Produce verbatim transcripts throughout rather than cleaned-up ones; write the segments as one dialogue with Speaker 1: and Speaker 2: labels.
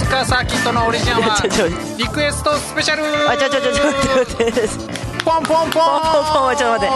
Speaker 1: カーサーキットのオリジンアワーリクエストスペシャル。
Speaker 2: あちょちょちょちょ待って待って
Speaker 1: ポンポンポンポンポン。
Speaker 2: ちょっと待って、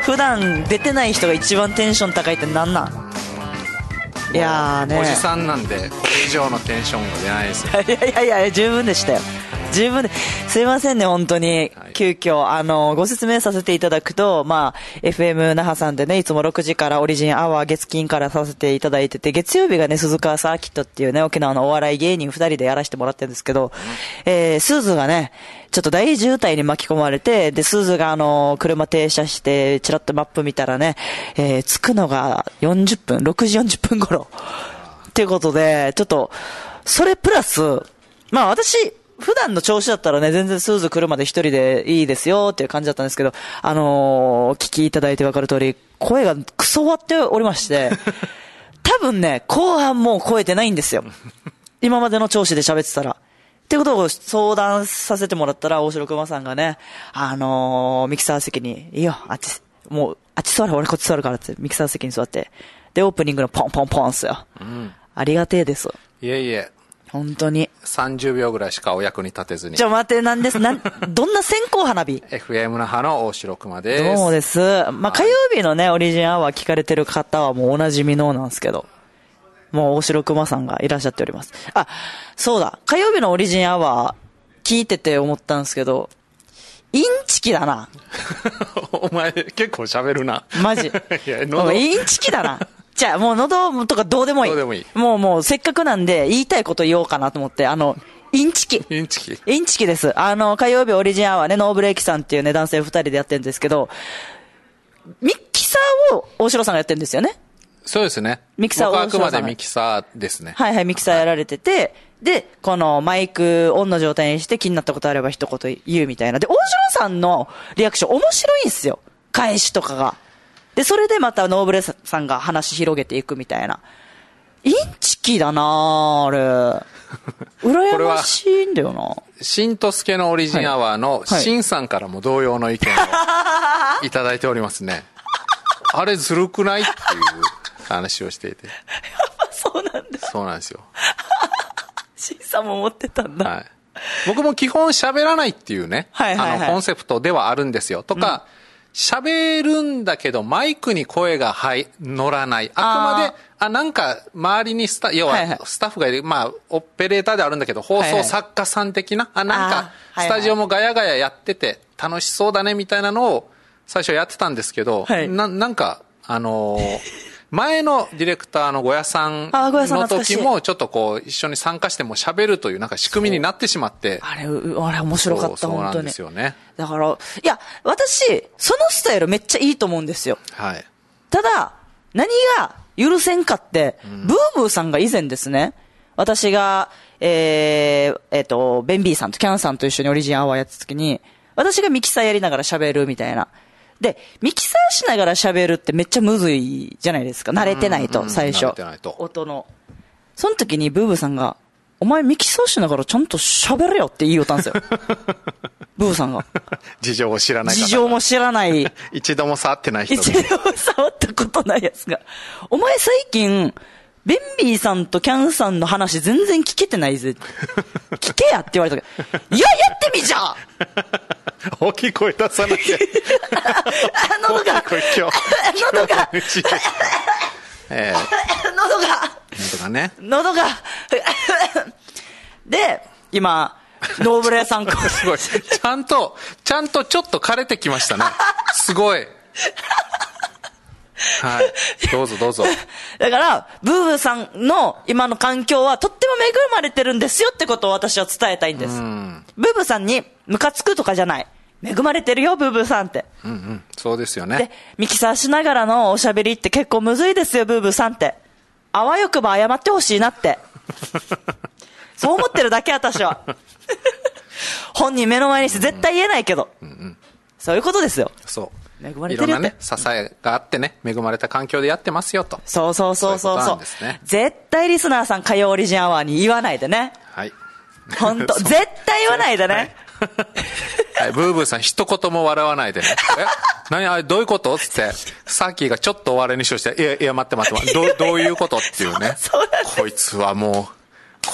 Speaker 2: 普段出てない人が一番テンション高いってなんなん。いやーね、
Speaker 1: おじさんなんでこれ以上のテンションが出ないですよ。
Speaker 2: いやいやいや十分でしたよ、十分で。すいませんね本当に、はい、急遽あのご説明させていただくと、まあ エフエム 那覇さんでね、いつもろくじからオリジンアワー月金からさせていただいてて、月曜日がね鈴川サーキットっていうね沖縄のお笑い芸人ふたりでやらせてもらってるんですけど、うん、えー、スーズがねちょっと大渋滞に巻き込まれて、でスーズがあの車停車してチラッとマップ見たらね、えー、着くのがよんじゅっぷんろくじよんじゅっぷん頃っていうことで、ちょっとそれプラスまあ私普段の調子だったらね、全然スーズ来るまで一人でいいですよっていう感じだったんですけど、あのー、お聞きいただいて分かる通り、声がクソ割っておりまして、多分ね、後半もう超えてないんですよ。今までの調子で喋ってたら。っていうことを相談させてもらったら、大城熊さんがね、あのー、ミキサー席に、いいよ、あっち、もう、あっち座る、俺こっち座るからって、ミキサー席に座って、で、オープニングのポンポンポンっすよ。うん、ありがてえです。
Speaker 1: いえいえ。
Speaker 2: 本当に
Speaker 1: さんじゅうびょうぐらいしかお役に立てずに。
Speaker 2: ちょ待って、なんですなんどんな線香花火
Speaker 1: エフエム 那覇の大城熊です。
Speaker 2: どうもです。まあ、火曜日のねオリジンアワー聞かれてる方はもうおなじみのなんですけど、もう大城熊さんがいらっしゃっております。あ、そうだ、火曜日のオリジンアワー聞いてて思ったんですけど、インチキだな。
Speaker 1: お前結構喋るな
Speaker 2: マジ。いや喉インチキだな。じゃあもう喉とかどうでもいい。
Speaker 1: どうでもいい。
Speaker 2: もうもうせっかくなんで言いたいこと言おうかなと思って、あの、インチキ。
Speaker 1: インチキ。
Speaker 2: インチキです。あの、火曜日オリジンアワーね、ノーブレーキさんっていうね、男性二人でやってるんですけど、ミキサーを大城さんがやってるんですよね。
Speaker 1: そうですね。
Speaker 2: ミキサーを
Speaker 1: 僕はあくまでミキサーですね。
Speaker 2: はいはい、ミキサーやられてて、はい、で、このマイクオンの状態にして気になったことあれば一言言うみたいな。で、大城さんのリアクション面白いんですよ。返しとかが。で、それでまたノーブレさんが話広げていくみたいな。インチキだなぁ、あれ。羨ましいんだよな。
Speaker 1: しんとすけのオリジンアワーのしんさんからも同様の意見をいただいておりますね。あれずるくないっていう話をしていて。やっ
Speaker 2: ぱそうなんだ。
Speaker 1: そうなんですよ。
Speaker 2: しんさんも持ってたんだ。はい。
Speaker 1: 僕も基本喋らないっていうね、
Speaker 2: はいはいはい、
Speaker 1: あのコンセプトではあるんですよ。とか、喋、うん、るんだけどマイクに声が入乗らない。あくまで、あ、なんか周りにスタ、要はスタッフがいる、はいはい、まあオペレーターであるんだけど、放送作家さん的な、はいはい、あ、なんかスタジオもガヤガヤやってて楽しそうだねみたいなのを最初やってたんですけど、はい、な, なんかあのー、前のディレクターの小屋さんの時もちょっとこう一緒に参加しても喋るというなんか仕組みになってしまって、
Speaker 2: あれあれ面白かった。
Speaker 1: そう
Speaker 2: 本当に。
Speaker 1: そうなんですよね。
Speaker 2: だからいや私そのスタイルめっちゃいいと思うんですよ。
Speaker 1: はい。
Speaker 2: ただ何が許せんかって、うん、ブーブーさんが以前ですね、私がえー、えーとベンビーさんとキャンさんと一緒にオリジンアワーやった時に、私がミキサーやりながら喋るみたいな。で、ミキサーしながら喋るってめっちゃむずいじゃないですか。慣れてないと、最初。慣れてないと。音の。その時にブーブーさんが、お前ミキサーしながらちゃんと喋れよって言いよったんですよ。ブーブーさんが。
Speaker 1: 事情を知らない方。
Speaker 2: 事情も知らない。
Speaker 1: 一度も触ってない人。
Speaker 2: 一度も触ったことないやつが。お前最近、ベンビーさんとキャンさんの話全然聞けてないぜ。聞けやって言われたから、いや、やってみじゃ
Speaker 1: 大きい声出さなきゃ。
Speaker 2: あ、喉が、喉が、
Speaker 1: え
Speaker 2: ー、喉が、
Speaker 1: 喉がね。
Speaker 2: 喉が、で、今、ノーブレさんか
Speaker 1: すごい。ちゃんと、ちゃんとちょっと枯れてきましたね。すごい。はい。どうぞどうぞ。
Speaker 2: だから、ブーブーさんの今の環境はとっても恵まれてるんですよってことを私は伝えたいんです。うん、ブーブーさんにムカつくとかじゃない。恵まれてるよ、ブーブーさんって。
Speaker 1: うんうん。そうですよね。
Speaker 2: で、ミキサーしながらのおしゃべりって結構むずいですよ、ブーブーさんって。あわよくば謝ってほしいなって。そう思ってるだけ、私は。本人目の前にして絶対言えないけど。うんうん、そういうことですよ。
Speaker 1: そう。恵まれてるっていろんなね、支えがあってね、恵まれた環境でやってますよと。
Speaker 2: そうそうそうそうそう。そういうことなんですね。絶対リスナーさん火曜オリジンアワーに言わないでね。
Speaker 1: はい。
Speaker 2: 本当絶対言わないでね。
Speaker 1: はい、ブーブーさん一言も笑わないでね。え、何あれどういうことつって、さっきがちょっとお笑いにしようして、いやいや待って待って待って、どうどういうことっていうね。
Speaker 2: そうなんです。
Speaker 1: こいつはもう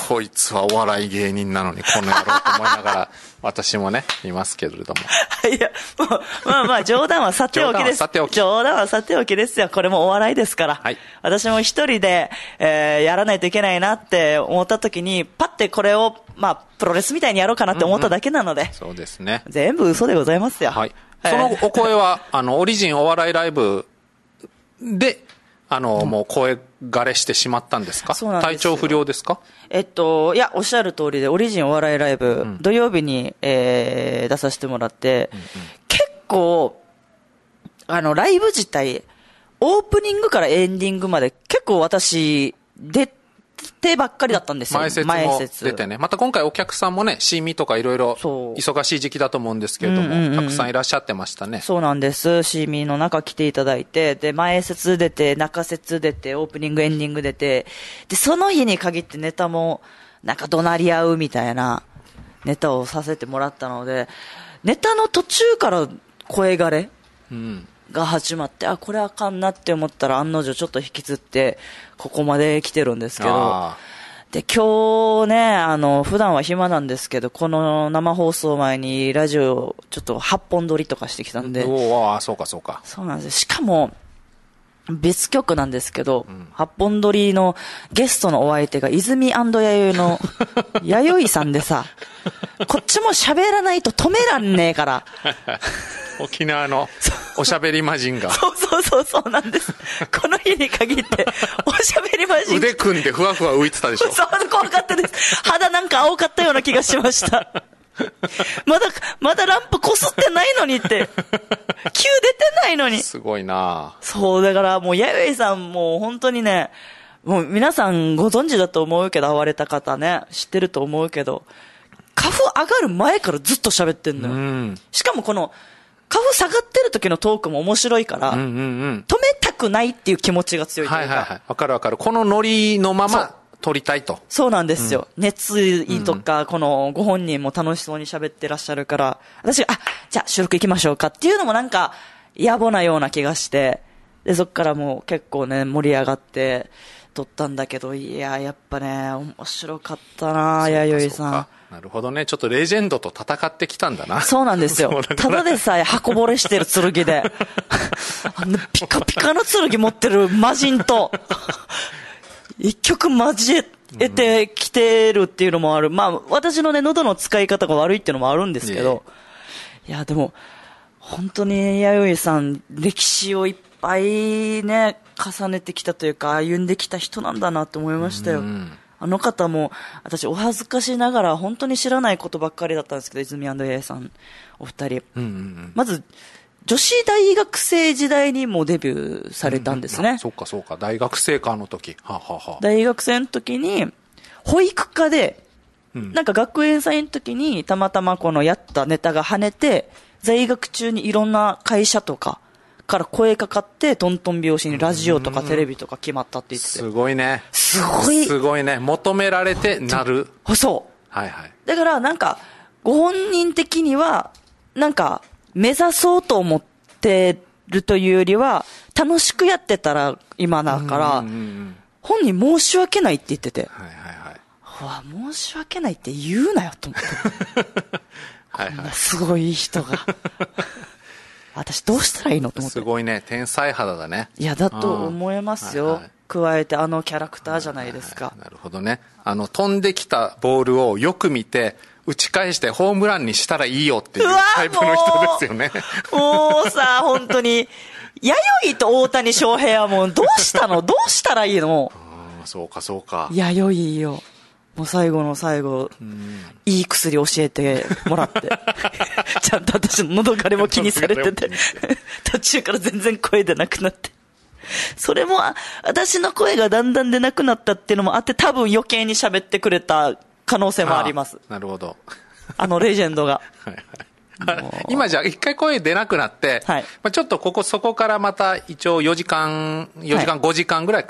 Speaker 1: こいつはお笑い芸人なのにこの野郎と思いながら私もねいますけれども
Speaker 2: いやもうまあまあ冗談はさておきです
Speaker 1: 冗談はさておき
Speaker 2: 冗談はさておきですよ。これもお笑いですから、はい、私も一人で、えー、やらないといけないなって思った時にパッてこれをまあプロレスみたいにやろうかなって思っただけなので、うんうん、
Speaker 1: そうですね、
Speaker 2: 全部嘘でございますよ。
Speaker 1: はい、そのお声はあのオリジンお笑いライブであの、うん、もう声枯れしてしまったんですか？そうなんですよ。体調不良ですか？
Speaker 2: えっと、いや、おっしゃる通りで、オリジンお笑いライブ、うん、土曜日に、えー、出させてもらって、うんうん、結構、あの、ライブ自体、オープニングからエンディングまで、結構私、出てばっかりだったんですよ。
Speaker 1: 前説も出てね。また今回お客さんもね、シーミーとかいろいろ忙しい時期だと思うんですけれども、うんうんうん、たくさんいらっしゃってましたね。
Speaker 2: そうなんです。シーミーの中来ていただいて、で、前説出て、中説出て、オープニングエンディング出て、で、その日に限ってネタも、なんか怒鳴り合うみたいなネタをさせてもらったので、ネタの途中から声枯れ、うんが始まって、あ、これあかんなって思ったら案の定ちょっと引きずってここまで来てるんですけど、で今日ね、あの普段は暇なんですけど、この生放送前にラジオちょっとはっぽん撮りとかしてきたんで、
Speaker 1: おー、そうかそうか、
Speaker 2: そうなんです。しかも別局なんですけど、うん、はっぽん撮りのゲストのお相手が泉&弥生の弥生さんでさ、こっちも喋らないと止めらんねえから
Speaker 1: 沖縄のおしゃべり魔人が
Speaker 2: そうそうそうそうなんです。この日に限っておしゃべり魔人
Speaker 1: 腕組んでふわふわ浮いてたでしょ。
Speaker 2: そう怖かったです。肌なんか青かったような気がしましたまだまだランプこすってないのにって、Q 出てないのに。
Speaker 1: すごいな。
Speaker 2: そうだからもう弥生さんも本当にね、もう皆さんご存知だと思うけど、会われた方ね知ってると思うけど、花粉上がる前からずっと喋ってんのよ、うん、しかもこの花粉下がってる時のトークも面白いから、うんうんうん、止めたくないっていう気持ちが強いというか、はいはいはい、
Speaker 1: わかるわかる。このノリのまま撮りたいと。
Speaker 2: そうなんですよ、うん、熱意とか、このご本人も楽しそうに喋ってらっしゃるから、私があじゃあ収録行きましょうかっていうのもなんか野暮なような気がして、でそっからもう結構ね盛り上がって撮ったんだけど、いややっぱね面白かったな弥生さん。
Speaker 1: なるほどね。ちょっとレジェンドと戦ってきたんだな。
Speaker 2: そうなんですよ。ただでさえ箱ぼれしてる剣であんなピカピカの剣持ってる魔人と一曲交えてきてるっていうのもある。まあ私のね喉の使い方が悪いっていうのもあるんですけど、いやでも本当に弥生さん歴史をいっぱいね重ねてきたというか歩んできた人なんだなと思いましたよ。あの方も私お恥ずかしながら本当に知らないことばっかりだったんですけど、泉&弥生さんお二人、うんうんうん、まず女子大学生時代にもデビューされたんですね、
Speaker 1: うんうん、そうかそうか、大学生かあの時、はあはあ、
Speaker 2: 大学生の時に保育課で、うん、なんか学園祭の時にたまたまこのやったネタが跳ねて、在学中にいろんな会社とかから声かかってトントン拍子にラジオとかテレビとか決まったって言ってて、
Speaker 1: すごいね、
Speaker 2: すごい
Speaker 1: すごいね、求められてなる。
Speaker 2: そう、
Speaker 1: はいはい、
Speaker 2: だからなんかご本人的にはなんか目指そうと思ってるというよりは楽しくやってたら今だから、うんうんうん、本人申し訳ないって言ってて、はいはいはい、うわ申し訳ないって言うなよと思ってはい、はい、こんなすごい人が私どうしたらいいのと思って。
Speaker 1: すごいね、天才肌だね。
Speaker 2: いやだと思いますよ、はいはい、加えてあのキャラクターじゃないですか、はいはいはい、
Speaker 1: なるほどね。あの飛んできたボールをよく見て打ち返してホームランにしたらいいよっていうタイプの人ですよね。
Speaker 2: もうさ本当に弥生と大谷翔平はもうどうしたのどうしたらいいの。
Speaker 1: あそうかそうか、
Speaker 2: 弥生よ、もう最後の最後、うん、いい薬教えてもらってちゃんと私の喉枯れも気にされてて途中から全然声出なくなって、それも私の声がだんだん出なくなったっていうのもあって、多分余計に喋ってくれた可能性もあります。
Speaker 1: あなるほど、
Speaker 2: あのレジェンドが
Speaker 1: はい、はい、今じゃあ一回声出なくなって、はい、まあ、ちょっとここそこからまた一応よじかんよじかん、はい、ごじかんぐらいかな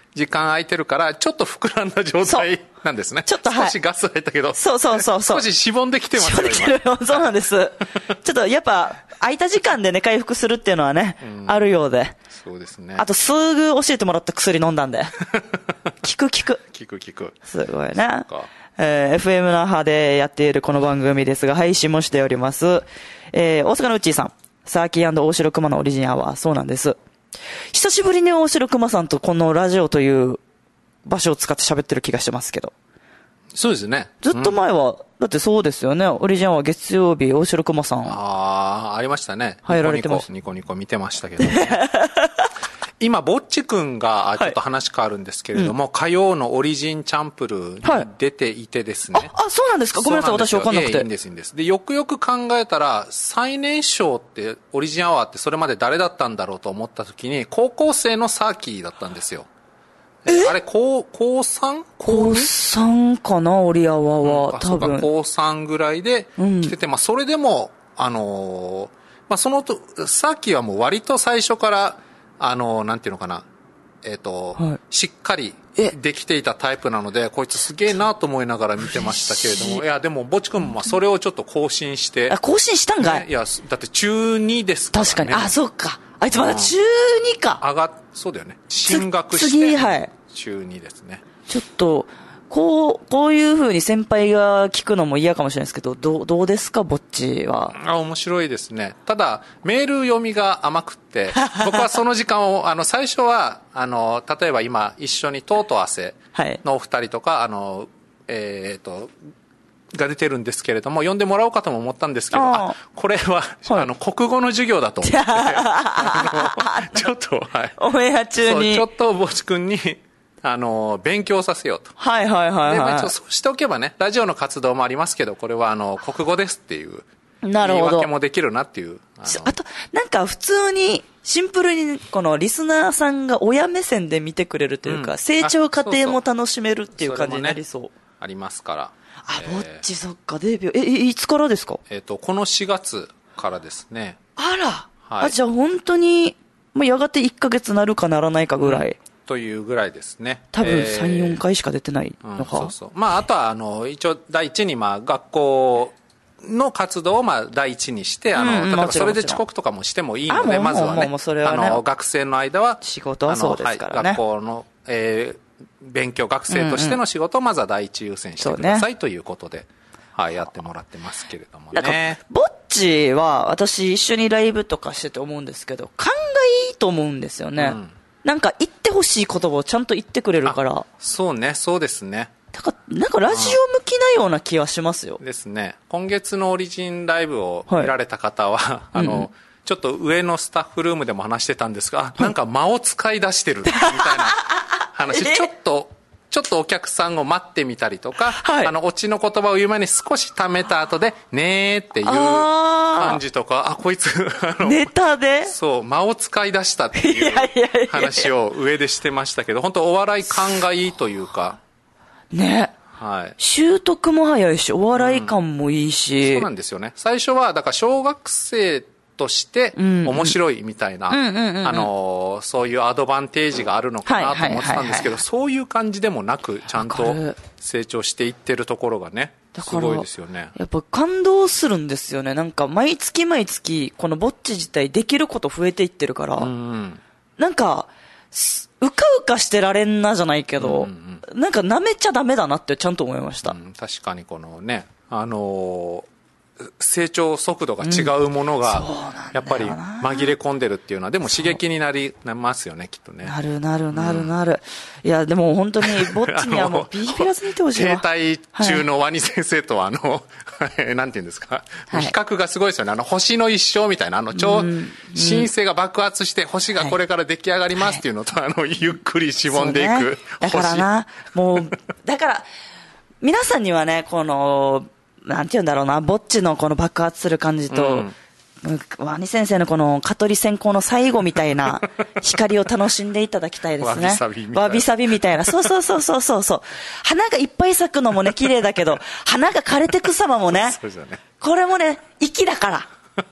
Speaker 1: 時間空いてるから、ちょっと膨らんだ状態なんですね。
Speaker 2: ちょっと、はい、
Speaker 1: 少しガス入ったけど。
Speaker 2: そうそうそうそう。
Speaker 1: 少ししぼんできてますよ、
Speaker 2: 今。そうなんです。ちょっとやっぱ、空いた時間でね、回復するっていうのはね、うん、あるようで。
Speaker 1: そうですね。
Speaker 2: あと、すぐ教えてもらった薬飲んだんで。効く効く。
Speaker 1: 効く効く。
Speaker 2: すごいね。えー、エフエム 那覇でやっているこの番組ですが、配信もしております。えー、大阪のうっちーさん。サーキー&大城熊のオリジンアワー。そうなんです。久しぶりに大城熊さんとこのラジオという場所を使って喋ってる気がしてますけど。
Speaker 1: そうですね。
Speaker 2: ずっと前は、うん、だってそうですよね。オリジンアワー月曜日、大城熊さん。
Speaker 1: ああ、ありましたね。
Speaker 2: 入られてました。
Speaker 1: ニコニコ見てましたけどね。今、ぼっちくんが、ちょっと話変わるんですけれども、はい、火曜のオリジンチャンプルに出ていてですね。はい、
Speaker 2: あ、あ、そうなんですか。ごめんなさい、私わかんなくて。
Speaker 1: いいんです、いいんです。で、よくよく考えたら、最年少って、オリジンアワーってそれまで誰だったんだろうと思った時に、高校生のサーキーだったんですよ。えあれ、高、高 さん?
Speaker 2: 高さんかな、オリアワは、うん、多分。
Speaker 1: そうか、高さんぐらいで来てて、うん、まあ、それでも、あのー、まあ、そのと、サーキーはもう割と最初から、あのー、なんていうのかな、えっ、ー、と、はい、しっかりできていたタイプなので、こいつすげえなと思いながら見てましたけれども、いや、でも、ぼちくんもまあそれをちょっと更新して。
Speaker 2: あ、更新したんかい、
Speaker 1: ね、いや、だって中にですからね。
Speaker 2: 確かに。あ、そっか。あいつまだ中にか。
Speaker 1: 上が、そうだよね。進学して。
Speaker 2: 次、はい。
Speaker 1: 中にですね。
Speaker 2: ちょっと、こう、こういう風に先輩が聞くのも嫌かもしれないですけど、どう、どうですか、ぼっちは。
Speaker 1: あ、面白いですね。ただ、メール読みが甘くって、僕はその時間を、あの、最初は、あの、例えば今、一緒にとうと汗のお二人とか、はい、あの、えっ、ー、と、が出てるんですけれども、読んでもらおうかとも思ったんですけど、あ、これは、はい、あの、国語の授業だと思って、あのちょっと、はい。
Speaker 2: オンエア中に。
Speaker 1: そう、ちょっとぼちくんに、あの、勉強させようと。
Speaker 2: はいはいはい、はい。で、ま
Speaker 1: あ、そうしておけばね、ラジオの活動もありますけど、これはあの、国語ですっていう。
Speaker 2: なるほど。
Speaker 1: 言い訳もできるなっていう。
Speaker 2: あ, あと、なんか普通に、シンプルに、このリスナーさんが親目線で見てくれるというか、うん、成長過程も楽しめるっていう感じになりそう。そうそう、ね、
Speaker 1: ありますから。
Speaker 2: あ、ぼっち、そっか、デビュー。え、いつからですか？
Speaker 1: えっと、このしがつからですね。
Speaker 2: あら。はい、あ、じゃあ本当に、もうやがていっかげつなるかならないかぐらい。うん
Speaker 1: というぐらいですね。
Speaker 2: 多分さん、よんかいしか出てないのか。
Speaker 1: うん、そうそう。まあ、あとは、あの、一応、第一に、まあ、学校の活動を、まあ、第一にして、あの、うん、例えばそれで遅刻とかもしてもいいので、まずはね、あの、学生の間は、
Speaker 2: 仕事はそうですからね。
Speaker 1: はい、学校の、えー、勉強、学生としての仕事をまずは第一優先してください、うんうん、ということで、はい、やってもらってますけれどもね。
Speaker 2: なんか、ぼっちは、私一緒にライブとかしてて思うんですけど、勘がいいと思うんですよね。うん、なんか言ってほしい言葉をちゃんと言ってくれるから。
Speaker 1: そうね、そうですね。
Speaker 2: だからなんかラジオ向きなような気はしますよ。
Speaker 1: ですね。今月のオリジンライブを見られた方は、はい、あの、うん、ちょっと上のスタッフルームでも話してたんですが、なんか間を使い出してるみたいな話、ちょっと、ちょっとお客さんを待ってみたりとか、はい、あの、オチの言葉を言う前に少し溜めた後で、ねーっていう感じとか、あ、こいつ、あの、
Speaker 2: ネタで
Speaker 1: そう、間を使い出したっていう話を上でしてましたけど、本当お笑い感がいいというか。
Speaker 2: ね。
Speaker 1: はい。
Speaker 2: 習得も早いし、お笑い感もいいし、
Speaker 1: うん。そうなんですよね。最初は、だから小学生として面白いみたいな、あの、そういうアドバンテージがあるのかなと思ってたんですけど、そういう感じでもなく、ちゃんと成長していってるところがね、すごいですよね。
Speaker 2: やっぱ感動するんですよね。なんか毎月毎月、このぼっち自体できること増えていってるから、うん、なんか、うかうかしてられんなじゃないけど、うんうん、なんか舐めちゃダメだなってちゃんと思いました。うん、
Speaker 1: 確かにこのね、あのー、成長速度が違うものが、やっぱり紛れ込んでるっていうのは、でも刺激になりますよね、きっとね。な
Speaker 2: るなるなるなる。うん、いや、でも本当に、ぼっちにはもうビービラズにいてほしいわ。
Speaker 1: 携帯中のワニ先生とは、あの、なんていうんですか、はい、比較がすごいですよね。あの、星の一生みたいな、あの、超、新星が爆発して、星がこれから出来上がりますっていうのと、はい、あの、ゆっくりしぼんでいく、ね。
Speaker 2: だからな、もう、だから、皆さんにはね、この、なんて言うんだろうな、ぼっちのこの爆発する感じと、うん、ワニ先生のこの蚊取り線香の最後みたいな光を楽しんでいただきたいですね。わびさびみたいな。わびさびみたいな。そうそうそうそうそうそう。花がいっぱい咲くのもね、綺麗だけど、花が枯れてく様もね、そうですよね。これもね、粋だから。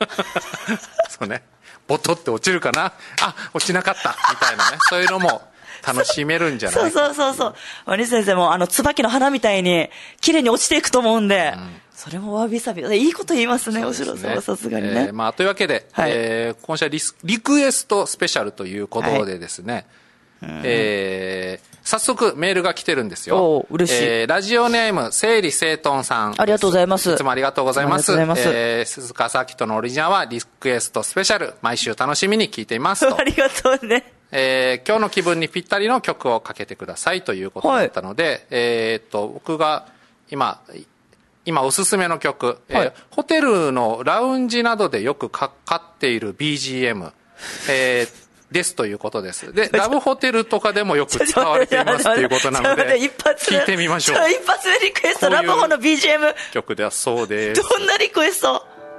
Speaker 1: そうね。ボトって落ちるかなあ、落ちなかった。みたいなね。そういうのも楽しめるんじゃない
Speaker 2: そうそうそうそう。西先生もあの椿の花みたいに綺麗に落ちていくと思うんで、うん、それもわびさびいいこと言いますね。おしろさんはさすがにね、
Speaker 1: えー、まあというわけで、はい、えー、今週は リ, リクエストスペシャルということでですね、はい、えー、早速メールが来てるんですよ。
Speaker 2: お嬉しい、
Speaker 1: えー、ラジオネーム整理整頓さん、
Speaker 2: ありがとうございます。
Speaker 1: いつもありがとうございます。えー、鈴川サーキットのオリジナルはリクエストスペシャル、毎週楽しみに聞いていますと。
Speaker 2: ありがとうね。
Speaker 1: えー、今日の気分にぴったりの曲をかけてくださいということだったので、はい、えー、っと僕が今今おすすめの曲、はい、えー、ホテルのラウンジなどでよくかかっている ビージーエム、えー、ですということです。で、ラブホテルとかでもよく使われていますということなので、聞いてみましょう。
Speaker 2: 一発目リクエスト、ラブホの ビージーエム
Speaker 1: 曲ではそうです。
Speaker 2: どんなリクエスト？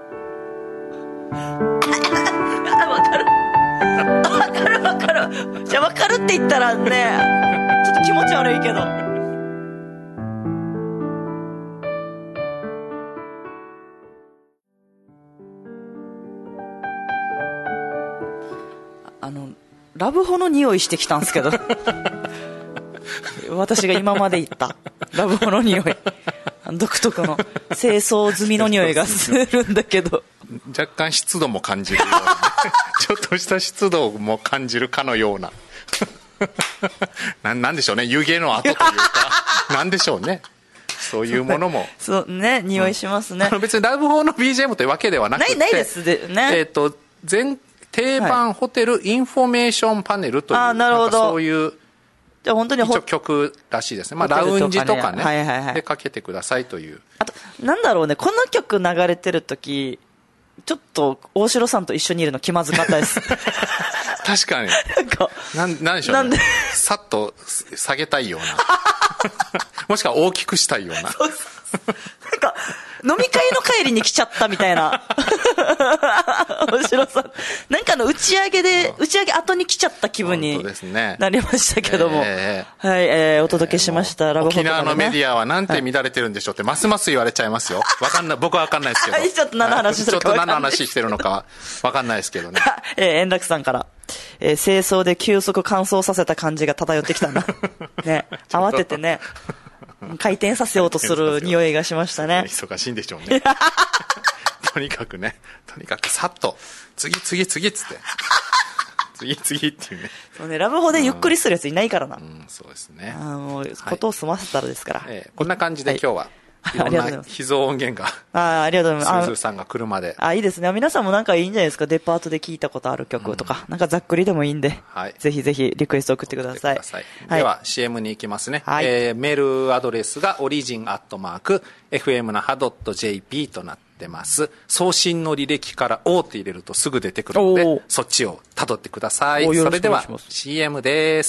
Speaker 2: わかるわかるわかる。じゃあわかるって言ったらね、ちょっと気持ち悪いけど。あのラブホの匂いしてきたんですけど私が今まで言ったラブホの匂い、独特の清掃済みの匂いがするんだけど、
Speaker 1: 若干湿度も感じるようなちょっとした湿度も感じるかのようなな, なんでしょうね、湯気の跡というかなんでしょうね、そういうものも
Speaker 2: そうね、匂いしますね、
Speaker 1: うん、あの別にラブホの ビージーエム というわけではなくて、
Speaker 2: ないないですでね、
Speaker 1: えっ、ー、と全定番ホテルインフォメーションパネルという、
Speaker 2: はい、あ、なるほど、
Speaker 1: なんかそういう
Speaker 2: じゃあ本当に
Speaker 1: 一応曲らしいですね。まあラウンジとかね、
Speaker 2: はいはいはい、
Speaker 1: でかけてくださいという。
Speaker 2: あとなんだろうね、この曲流れてる時ちょっと大城さんと一緒にいるの気まずかったです
Speaker 1: 確かに
Speaker 2: なんか
Speaker 1: なんなんでしょうね、なんでさっと下げたいようなもしくは大きくしたいようなそうそうそう、
Speaker 2: なんか飲み会の帰りに来ちゃったみたいな大城さんなんかの打ち上げで打ち上げ後に来ちゃった気分になりましたけども、えー、はい、えー、お届けしました、えー、ラブホとか、ね、
Speaker 1: 沖縄のメディアはなんて乱れてるんでしょうって、はい、ますます言われちゃいますよ。わかんない、僕はわかんないですけど
Speaker 2: ちょっと何の話してるか
Speaker 1: ちょっと何の話してるのかわかんないですけどね
Speaker 2: えー、円楽さんから、えー、清掃で急速乾燥させた感じが漂ってきたなね、慌ててね回転させようとする匂いがしましたね。
Speaker 1: 忙しいんでしょうねとにかくね、とにかくさっと次次次っつって次次っていうね、
Speaker 2: そうね、ラブホでゆっくりするやついないからな、
Speaker 1: うんうん、そうですね、
Speaker 2: あもうことを済ませたらですから、
Speaker 1: はい、えー、こんな感じで今日は、はい、いろんな秘蔵音源が
Speaker 2: あありがとうございます。
Speaker 1: スーズーさんが来るまで、
Speaker 2: あいいですね。皆さんもなんかいいんじゃないですか、デパートで聞いたことある曲とか、うん、なんかざっくりでもいいんで、はい、ぜひぜひリクエスト送ってください。ください、
Speaker 1: はい、では シーエム に行きますね、はい、えー、メールアドレスがオリジンアットマーク エフエム 那覇 .jp となってます。送信の履歴から「O」って入れるとすぐ出てくるので、そっちをたどってください。それでは シーエム です。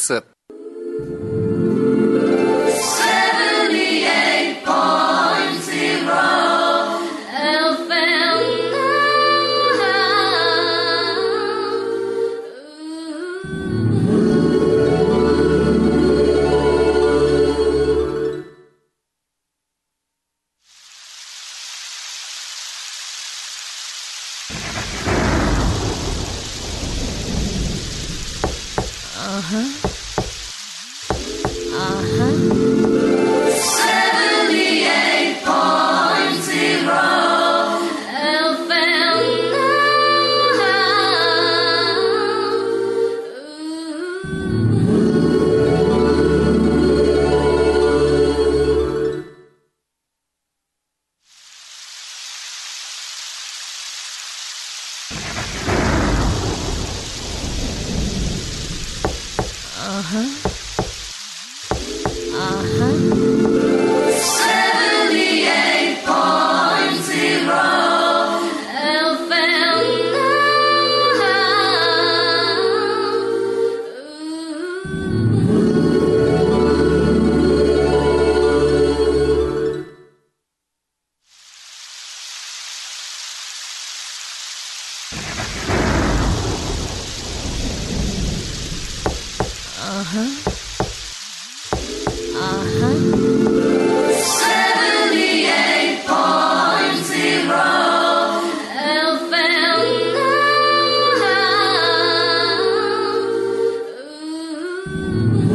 Speaker 3: Mm-hmm.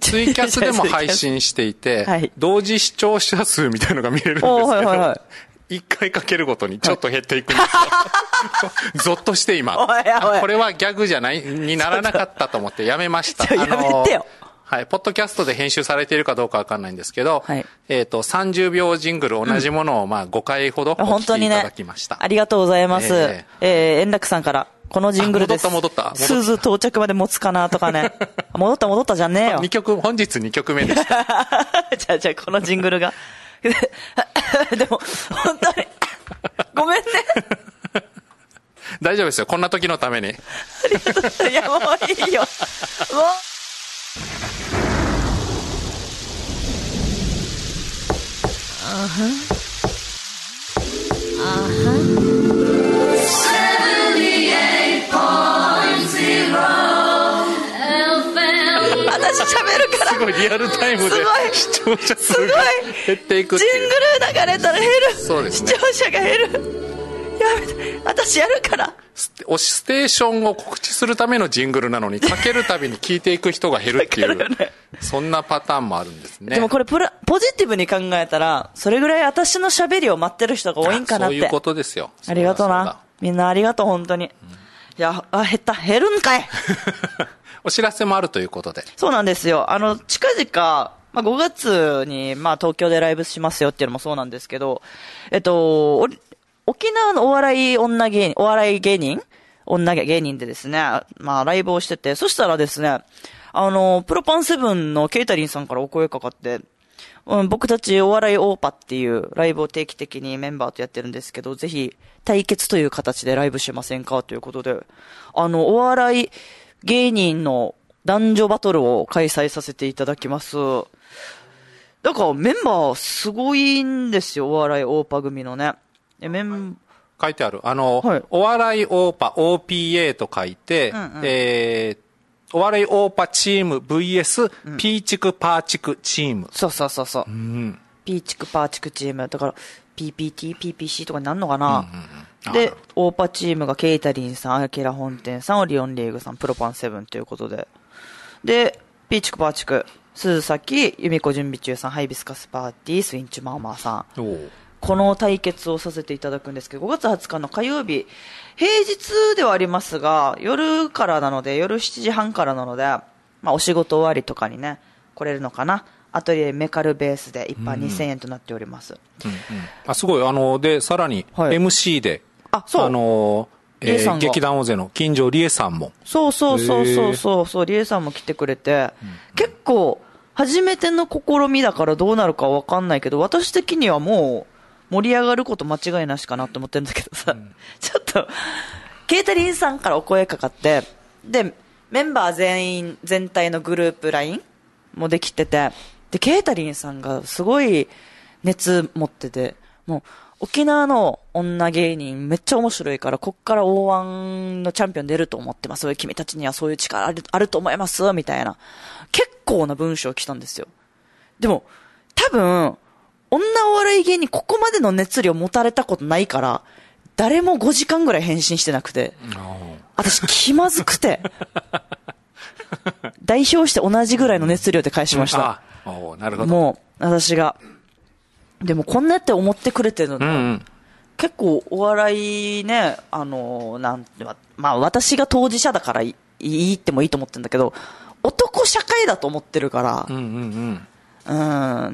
Speaker 1: ツイキャスでも配信していて、はい、同時視聴者数みたいなのが見れるんですけど、はいはいはい、いっかいかけるごとにちょっと減っていくんですよ。ゾッとして今。おいおいこれはギャグじゃない、にならなかったと思ってやめました。
Speaker 2: やめてよ。
Speaker 1: はい。ポッドキャストで編集されているかどうかわかんないんですけど、はい、えっ、ー、と、さんじゅうびょうジングル同じものをまあごかいほどお聞きいただきました。
Speaker 2: ね、ありがとうございます。えー、えー、円楽さんから、このジングルです。
Speaker 1: 戻った戻った。
Speaker 2: スーズ到着まで持つかなとかね。戻った戻ったじゃねえよ。
Speaker 1: にきょく、本日にきょくめでした。
Speaker 2: じゃあじゃあこのジングルが。でも、本当に、ごめんね。
Speaker 1: 大丈夫ですよ。こんな時のために。あ
Speaker 2: りがとう。いや、もういいよ。もう。Uh-huh. Uh-huh. 私喋るから。
Speaker 1: すごいリアルタイムで視聴者数が減っていくっていう。
Speaker 2: ジングル流れたら減る。
Speaker 1: そうですね。
Speaker 2: 視聴者が減る。やめて。私やるから。
Speaker 1: 推しステーションを告知するためのジングルなのに、かけるたびに聞いていく人が減るっていう、ね、そんなパターンもあるんですね。
Speaker 2: でもこれプラポジティブに考えたら、それぐらい私の喋りを待ってる人が多いんかなって。
Speaker 1: そういうことですよ。
Speaker 2: ありがとうな。みんなありがとう、本当に。うん、いや、あ、減った、減るんかい。
Speaker 1: お知らせもあるということで。
Speaker 2: そうなんですよ。あの、近々、まあ、ごがつに、まあ、東京でライブしますよっていうのもそうなんですけど、えっと、沖縄のお笑い女芸人、お笑い芸人女芸人でですね、まあ、ライブをしてて、そしたらですね、あの、プロパンセブンのケイタリンさんからお声かかって、うん、僕たちお笑いオーパっていうライブを定期的にメンバーとやってるんですけど、ぜひ対決という形でライブしませんかということで、あの、お笑い芸人の男女バトルを開催させていただきます。だからメンバーすごいんですよ、お笑いオーパ組のね。メン
Speaker 1: 書いてある。あの、はい、お笑いオーパ オーピーエー と書いて、うんうん、えー、お笑いオーパチーム ブイエス、うん、ピーチクパーチクチーム。
Speaker 2: そうそうそうそう。
Speaker 1: うん、
Speaker 2: ピーチクパーチクチーム。だから、ピーピーティー、ピーピーシー とかになるのかな、うんうんうん、で、オーパチームがケイタリンさん、アキラ本店さん、オリオンリーグさん、プロパンセブンということで。で、ピーチクパーチク、鈴崎、由美子準備中さん、ハイビスカスパーティー、スインチマーマーさん。おこの対決をさせていただくんですけど、ごがつはつかの火曜日、平日ではありますが、夜からなので、夜しちじはんからなので、まあお仕事終わりとかにね、来れるのかな。アトリエメカルベースで一般にせんえんとなっております。うんうんうん、
Speaker 1: あすごい、あの、で、さらに エムシー で、
Speaker 2: はい、あ、そう。
Speaker 1: あの、えー、劇団大勢の金城理恵さんも。
Speaker 2: そうそうそうそうそうそう、理恵さんも来てくれて、うんうん、結構、初めての試みだからどうなるかわかんないけど、私的にはもう、盛り上がること間違いなしかなって思ってるんだけどさ、うん、ちょっと、ケイタリンさんからお声かかって、で、メンバー全員、全体のグループ ライン もできてて、で、ケイタリンさんがすごい熱持ってて、もう、沖縄の女芸人めっちゃ面白いから、こっから オーワン のチャンピオン出ると思ってます。君たちにはそういう力ある、あると思います、みたいな。結構な文章来たんですよ。でも、多分、女お笑い芸人ここまでの熱量持たれたことないから、誰もごじかんぐらい返信してなくて、私気まずくて、代表して同じぐらいの熱量で返しました。
Speaker 1: うん、あおなるほど。
Speaker 2: もう、私が。でもこんなやって思ってくれてるの、うんうん、結構お笑いね、あの、なんて、まあ私が当事者だからいいってもいいと思ってるんだけど、男社会だと思ってるから、うんうんうんうん、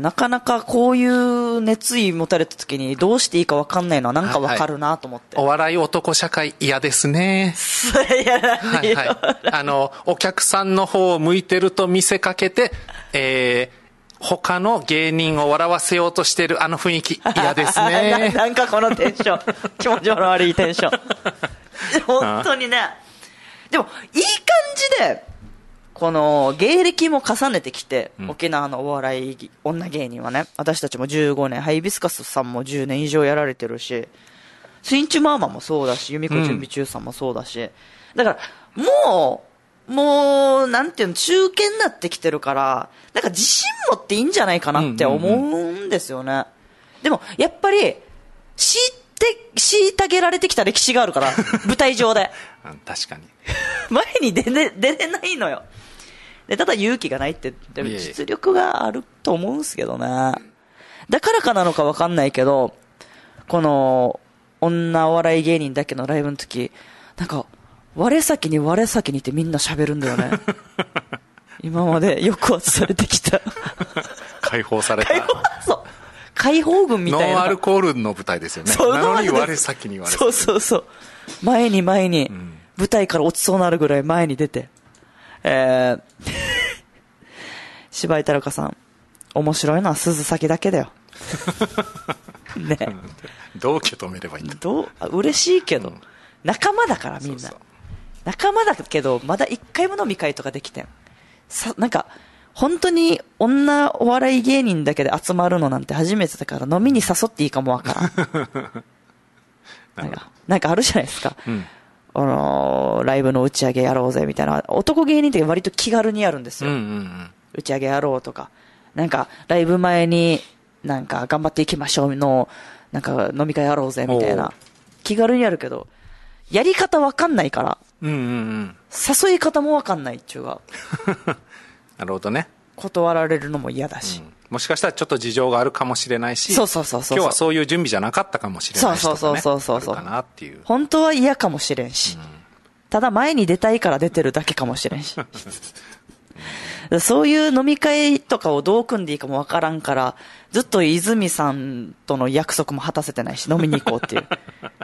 Speaker 2: なかなかこういう熱意持たれた時にどうしていいか分かんないのはなんか分かるなと思って、
Speaker 1: はいはい、お笑い男社会嫌ですね。
Speaker 2: いやはいはい、
Speaker 1: あのお客さんの方を向いてると見せかけて、えー、他の芸人を笑わせようとしてるあの雰囲気嫌ですね。
Speaker 2: な, なんかこのテンション気持ちの悪いテンション本当にね。でもいい感じでこの芸歴も重ねてきて、うん、沖縄のお笑い女芸人はね、私たちもじゅうごねん、ハイビスカスさんもじゅうねん以上やられてるし、スインチマーマもそうだし、由美子準備中さんもそうだし、うん、だからもうもうなんていうの、中堅になってきてるから、なんか自信持っていいんじゃないかなって思うんですよね。うんうんうん、でもやっぱり知って虐げられてきた歴史があるから、舞台上で
Speaker 1: 確かに
Speaker 2: 前に出れ出れないのよ。 で、ただ勇気がないって、でも実力があると思うんですけどね。だからかなのかわかんないけど、この、女お笑い芸人だけのライブの時、なんか、我先に我先にってみんな喋るんだよね。今まで抑圧されてきた。
Speaker 1: 解放された。
Speaker 2: 解放、そう。解放軍みたいな。
Speaker 1: ノンアルコールの舞台ですよね。そうなのに我先に我先に。
Speaker 2: そうそうそう。前に前に、うん、舞台から落ちそうなるぐらい前に出て。えー、柴井太郎さん、面白いのは鈴先だけだよ。ね。
Speaker 1: どう受け止めればいいんだ。
Speaker 2: どう、嬉しいけど、うん、仲間だからみんな。そうそう、仲間だけど、まだ一回も飲み会とかできてん。さ、なんか、本当に女お笑い芸人だけで集まるのなんて初めてだから飲みに誘っていいかもわからん。なんか、なんかあるじゃないですか。うん、あのー、ライブの打ち上げやろうぜみたいな。男芸人って割と気軽にやるんですよ。うんうんうん、打ち上げやろうとか。なんか、ライブ前になんか頑張っていきましょうの、なんか飲み会やろうぜみたいな。気軽にやるけど、やり方わかんないから。うんうんうん、誘い方もわかんないっちゅうが。
Speaker 1: なるほどね。
Speaker 2: 断られるのも嫌だし、うん、
Speaker 1: もしかしたらちょっと事情があるかもしれないし、
Speaker 2: そうそうそうそう、
Speaker 1: 今日はそういう準備じゃなかったかもしれないし、
Speaker 2: そうそうそうそうそう、
Speaker 1: あるかなっていう。
Speaker 2: 本当は嫌かもしれんし、うん、ただ前に出たいから出てるだけかもしれんし。そういう飲み会とかをどう組んでいいかもわからんから、ずっと泉さんとの約束も果たせてないし、飲みに行こうっていう。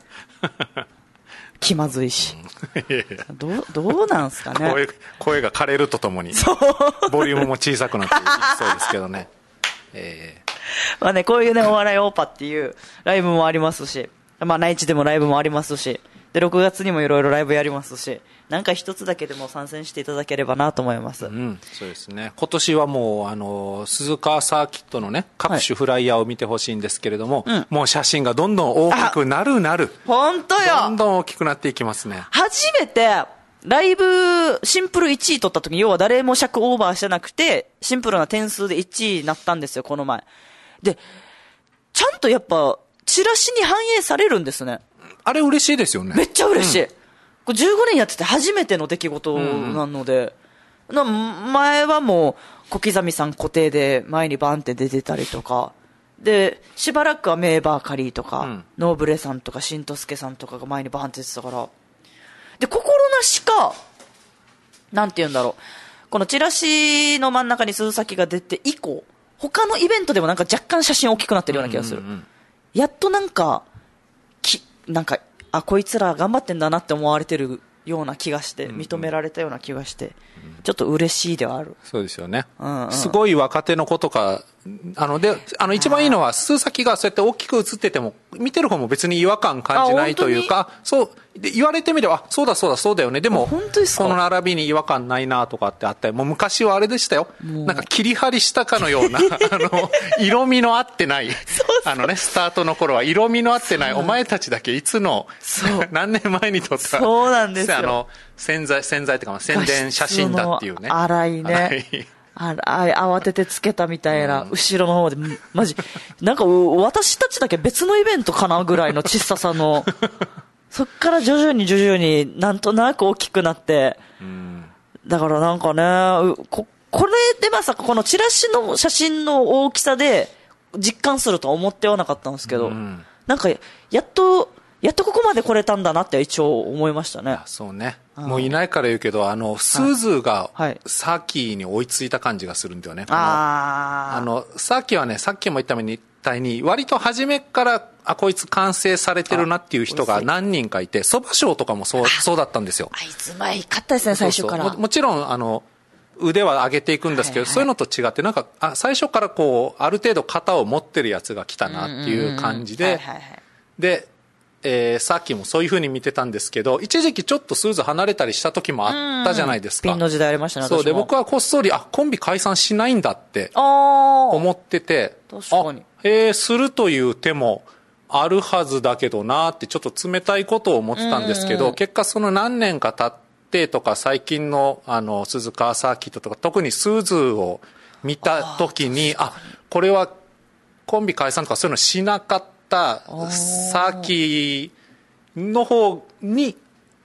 Speaker 2: 気まずいし。うん、いやいやどう、どうなんすかね。
Speaker 1: 声、声が枯れるとともに、ボリュームも小さくなっていきそうですけどね。え
Speaker 2: ー、まあね、こういうね、お笑いオーパっていうライブもありますし、まあ内地でもライブもありますし、で、ろくがつにもいろいろライブやりますし、なんか一つだけでも参戦していただければなと思います。うん、
Speaker 1: そうですね。今年はもう、あの、鈴鹿サーキットのね、各種フライヤーを見てほしいんですけれども、はい、もう写真がどんどん大きくなるなる。
Speaker 2: 本当よ。
Speaker 1: どんどん大きくなっていきますね。
Speaker 2: 初めて、ライブ、シンプルいちい取った時に、要は誰も尺オーバーしてなくて、シンプルな点数でいちいになったんですよ、この前。で、ちゃんとやっぱ、チラシに反映されるんですね。
Speaker 1: あれ嬉しいですよね。
Speaker 2: めっちゃ嬉しい。うん、これじゅうごねんやってて初めての出来事なので、うんうん、前はもう小刻みさん固定で前にバンって出てたりとか、で、しばらくはメーバーカリーとか、うん、ノーブレさんとか、しんとすけさんとかが前にバンって出てたから、で、心なしか、なんて言うんだろう、このチラシの真ん中に鈴先が出て以降、他のイベントでもなんか若干写真大きくなってるような気がする。うんうんうん、やっとなんか、き、なんか、あ、こいつら頑張ってんだなって思われてるような気がして、認められたような気がして、うんうん、ちょっと嬉しいではある。
Speaker 1: そうですよね。うんうん、すごい若手の子とか、あの、で、あの、一番いいのは、鈴先がそうやって大きく映ってても、見てる方も別に違和感感じないというか、そう、で言われてみれば、あ、そうだそうだそうだよね。でも、この並びに違和感ないなとかってあったり、もう昔はあれでしたよ。なんか切り張りしたかのような、あの、色味の合ってない、そうそうあのね、スタートの頃は色味の合ってない、お前たちだけいつの、何年前に撮った、
Speaker 2: そうなんですよ。
Speaker 1: あの、宣材、宣材っていうか、宣伝写真だっていうね。
Speaker 2: 荒いね。あら、慌ててつけたみたいな、うん、後ろの方で、マジ、なんか私たちだけ別のイベントかなぐらいの小ささの、そっから徐々に徐々になんとなく大きくなって、うん、だからなんかね、こ、これでまさかこのチラシの写真の大きさで実感するとは思ってはなかったんですけど、うん、なんかやっと、やっとここまで来れたんだなって一応思いましたね。
Speaker 1: そうね。もういないから言うけど、あの、スーズーがサーキーに追いついた感じがするんだよね。ああの、サーキーはね、さっきも言ったみたいに、割と初めから、あ、こいつ完成されてるなっていう人が何人かいて、蕎麦賞とかもそう、そうだったんですよ。
Speaker 2: あいつ前勝ったですね、最初から。
Speaker 1: そうそう も, もちろん、あの、腕は上げていくんですけど、はいはい、そういうのと違って、なんか、あ、最初からこう、ある程度型を持ってるやつが来たなっていう感じで、で、えー、さっきもそういう風に見てたんですけど、一時期ちょっとスーズ離れたりした時もあったじゃないですか。
Speaker 2: ピンの時代ありましたね。
Speaker 1: そうで、僕はこっそり、あ、コンビ解散しないんだって思ってて、
Speaker 2: 確かに。
Speaker 1: えー、するという手もあるはずだけどなってちょっと冷たいことを思ってたんですけど、結果その何年か経ってとか最近のあの鈴鹿サーキットとか特にスーズを見た時に、あ、これはコンビ解散とかそういうのしなかったサーキーの方に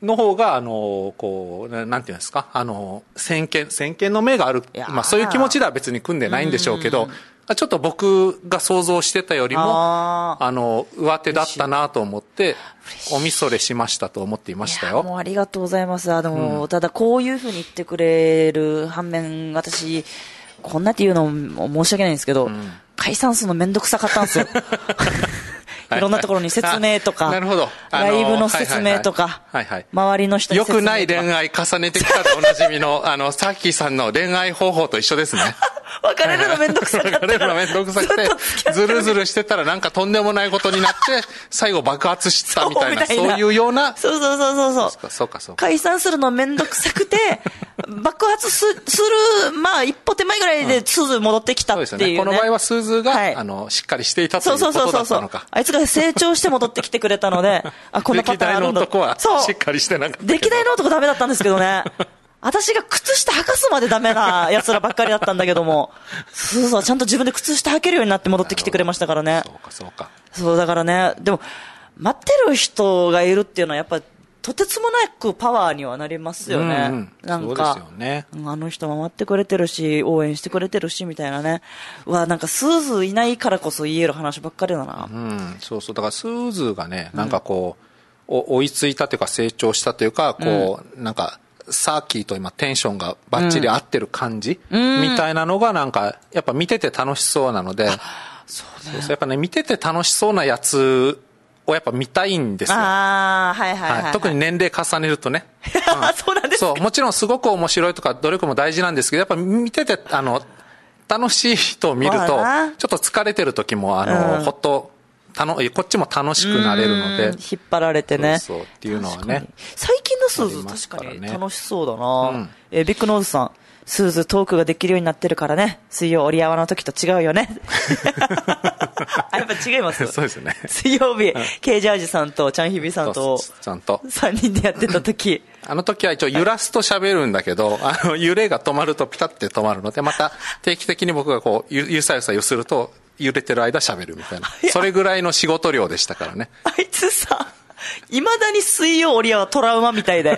Speaker 1: の方が、あの、こう、なんていうんですか、あの、先見、先見の目がある。まあそういう気持ちでは別に組んでないんでしょうけど、ちょっと僕が想像してたよりも、あ, あの、上手だったなと思って、おみそれしましたと思っていましたよ。
Speaker 2: いやもうありがとうございます。あの、うん、ただこういうふうに言ってくれる反面、私、こんなって言うのも申し訳ないんですけど、うん、解散するのめんどくさかったんですよ。いろんなところに説明とか、
Speaker 1: なるほど、
Speaker 2: ライブの説明とか、周りの人に説明とか。
Speaker 1: 良くない恋愛重ねてきたでおなじみの、あの、さっきさんの恋愛方法と一緒ですね。
Speaker 2: 別れるのめんどくさかったから。
Speaker 1: 別れるのめんどくさくて、ずるずるしてたらなんかとんでもないことになって、最後爆発したみたいな、そういうような。
Speaker 2: そうそうそうそうそう。
Speaker 1: そうかそうか。
Speaker 2: 解散するのめんどくさくて、爆発す、する、まあ一歩手前ぐらいでスーズ戻ってきたっていうね。そうですね。
Speaker 1: この場合はスーズが、はい、あの、しっかりしていたということだったのか。そうそうそうそう。
Speaker 2: あいつが成長して戻ってきてくれたので、あ、こんなパターンあるんだ。
Speaker 1: 歴代の男はしっかりしてなかった。
Speaker 2: 歴代の男ダメだったんですけどね。私が靴下履かすまでダメな奴らばっかりだったんだけども、そうそう、ちゃんと自分で靴下履けるようになって戻ってきてくれましたからね。
Speaker 1: そうか、そうか。
Speaker 2: そう、だからね、でも、待ってる人がいるっていうのはやっぱ、とてつもなくパワーにはなりますよね。うんうん、なんか、
Speaker 1: そうですよね。
Speaker 2: あの人も待ってくれてるし、応援してくれてるし、みたいなね。うわ、なんかスーズーいないからこそ言える話ばっかりだな。
Speaker 1: うん、そうそう。だからスーズーがね、なんかこう、うん、追いついたというか成長したというか、こう、うん、なんか、サーキーと今テンションがバッチリ合ってる感じ、うん、みたいなのがなんかやっぱ見てて楽しそうなので、
Speaker 2: そうね、
Speaker 1: そうそうやっぱね見てて楽しそうなやつをやっぱ見たいんですよ。
Speaker 2: ああ、はいはいはい、はい、
Speaker 1: 特に年齢重ねるとね。
Speaker 2: うん、そうなんですか。
Speaker 1: そう、もちろんすごく面白いとか努力も大事なんですけど、やっぱ見ててあの楽しい人を見るとちょっと疲れてる時もあの、うん、ほっとたのこっちも楽しくなれるので
Speaker 2: 引っ張られてね。
Speaker 1: そうそうっていうのはね。
Speaker 2: 最近のスーズ確かに楽しそうだな、うん、えー、ビッグノーズさん、スーズトークができるようになってるからね、水曜折り合わの時と違うよね。あ、やっぱ違いますよ。
Speaker 1: そうですね。
Speaker 2: 水曜日、ケイジャージさんとチャンヒビさんと
Speaker 1: ちゃんと
Speaker 2: さんにんでやってた時
Speaker 1: あの時は一応揺らすと喋るんだけど、あの揺れが止まるとピタッて止まるので、また定期的に僕がこうゆゆさゆさゆすると揺れてる間喋るみたいな、それぐらいの仕事量でしたからね。
Speaker 2: あいつさ、いまだに水曜折り合わトラウマみたいで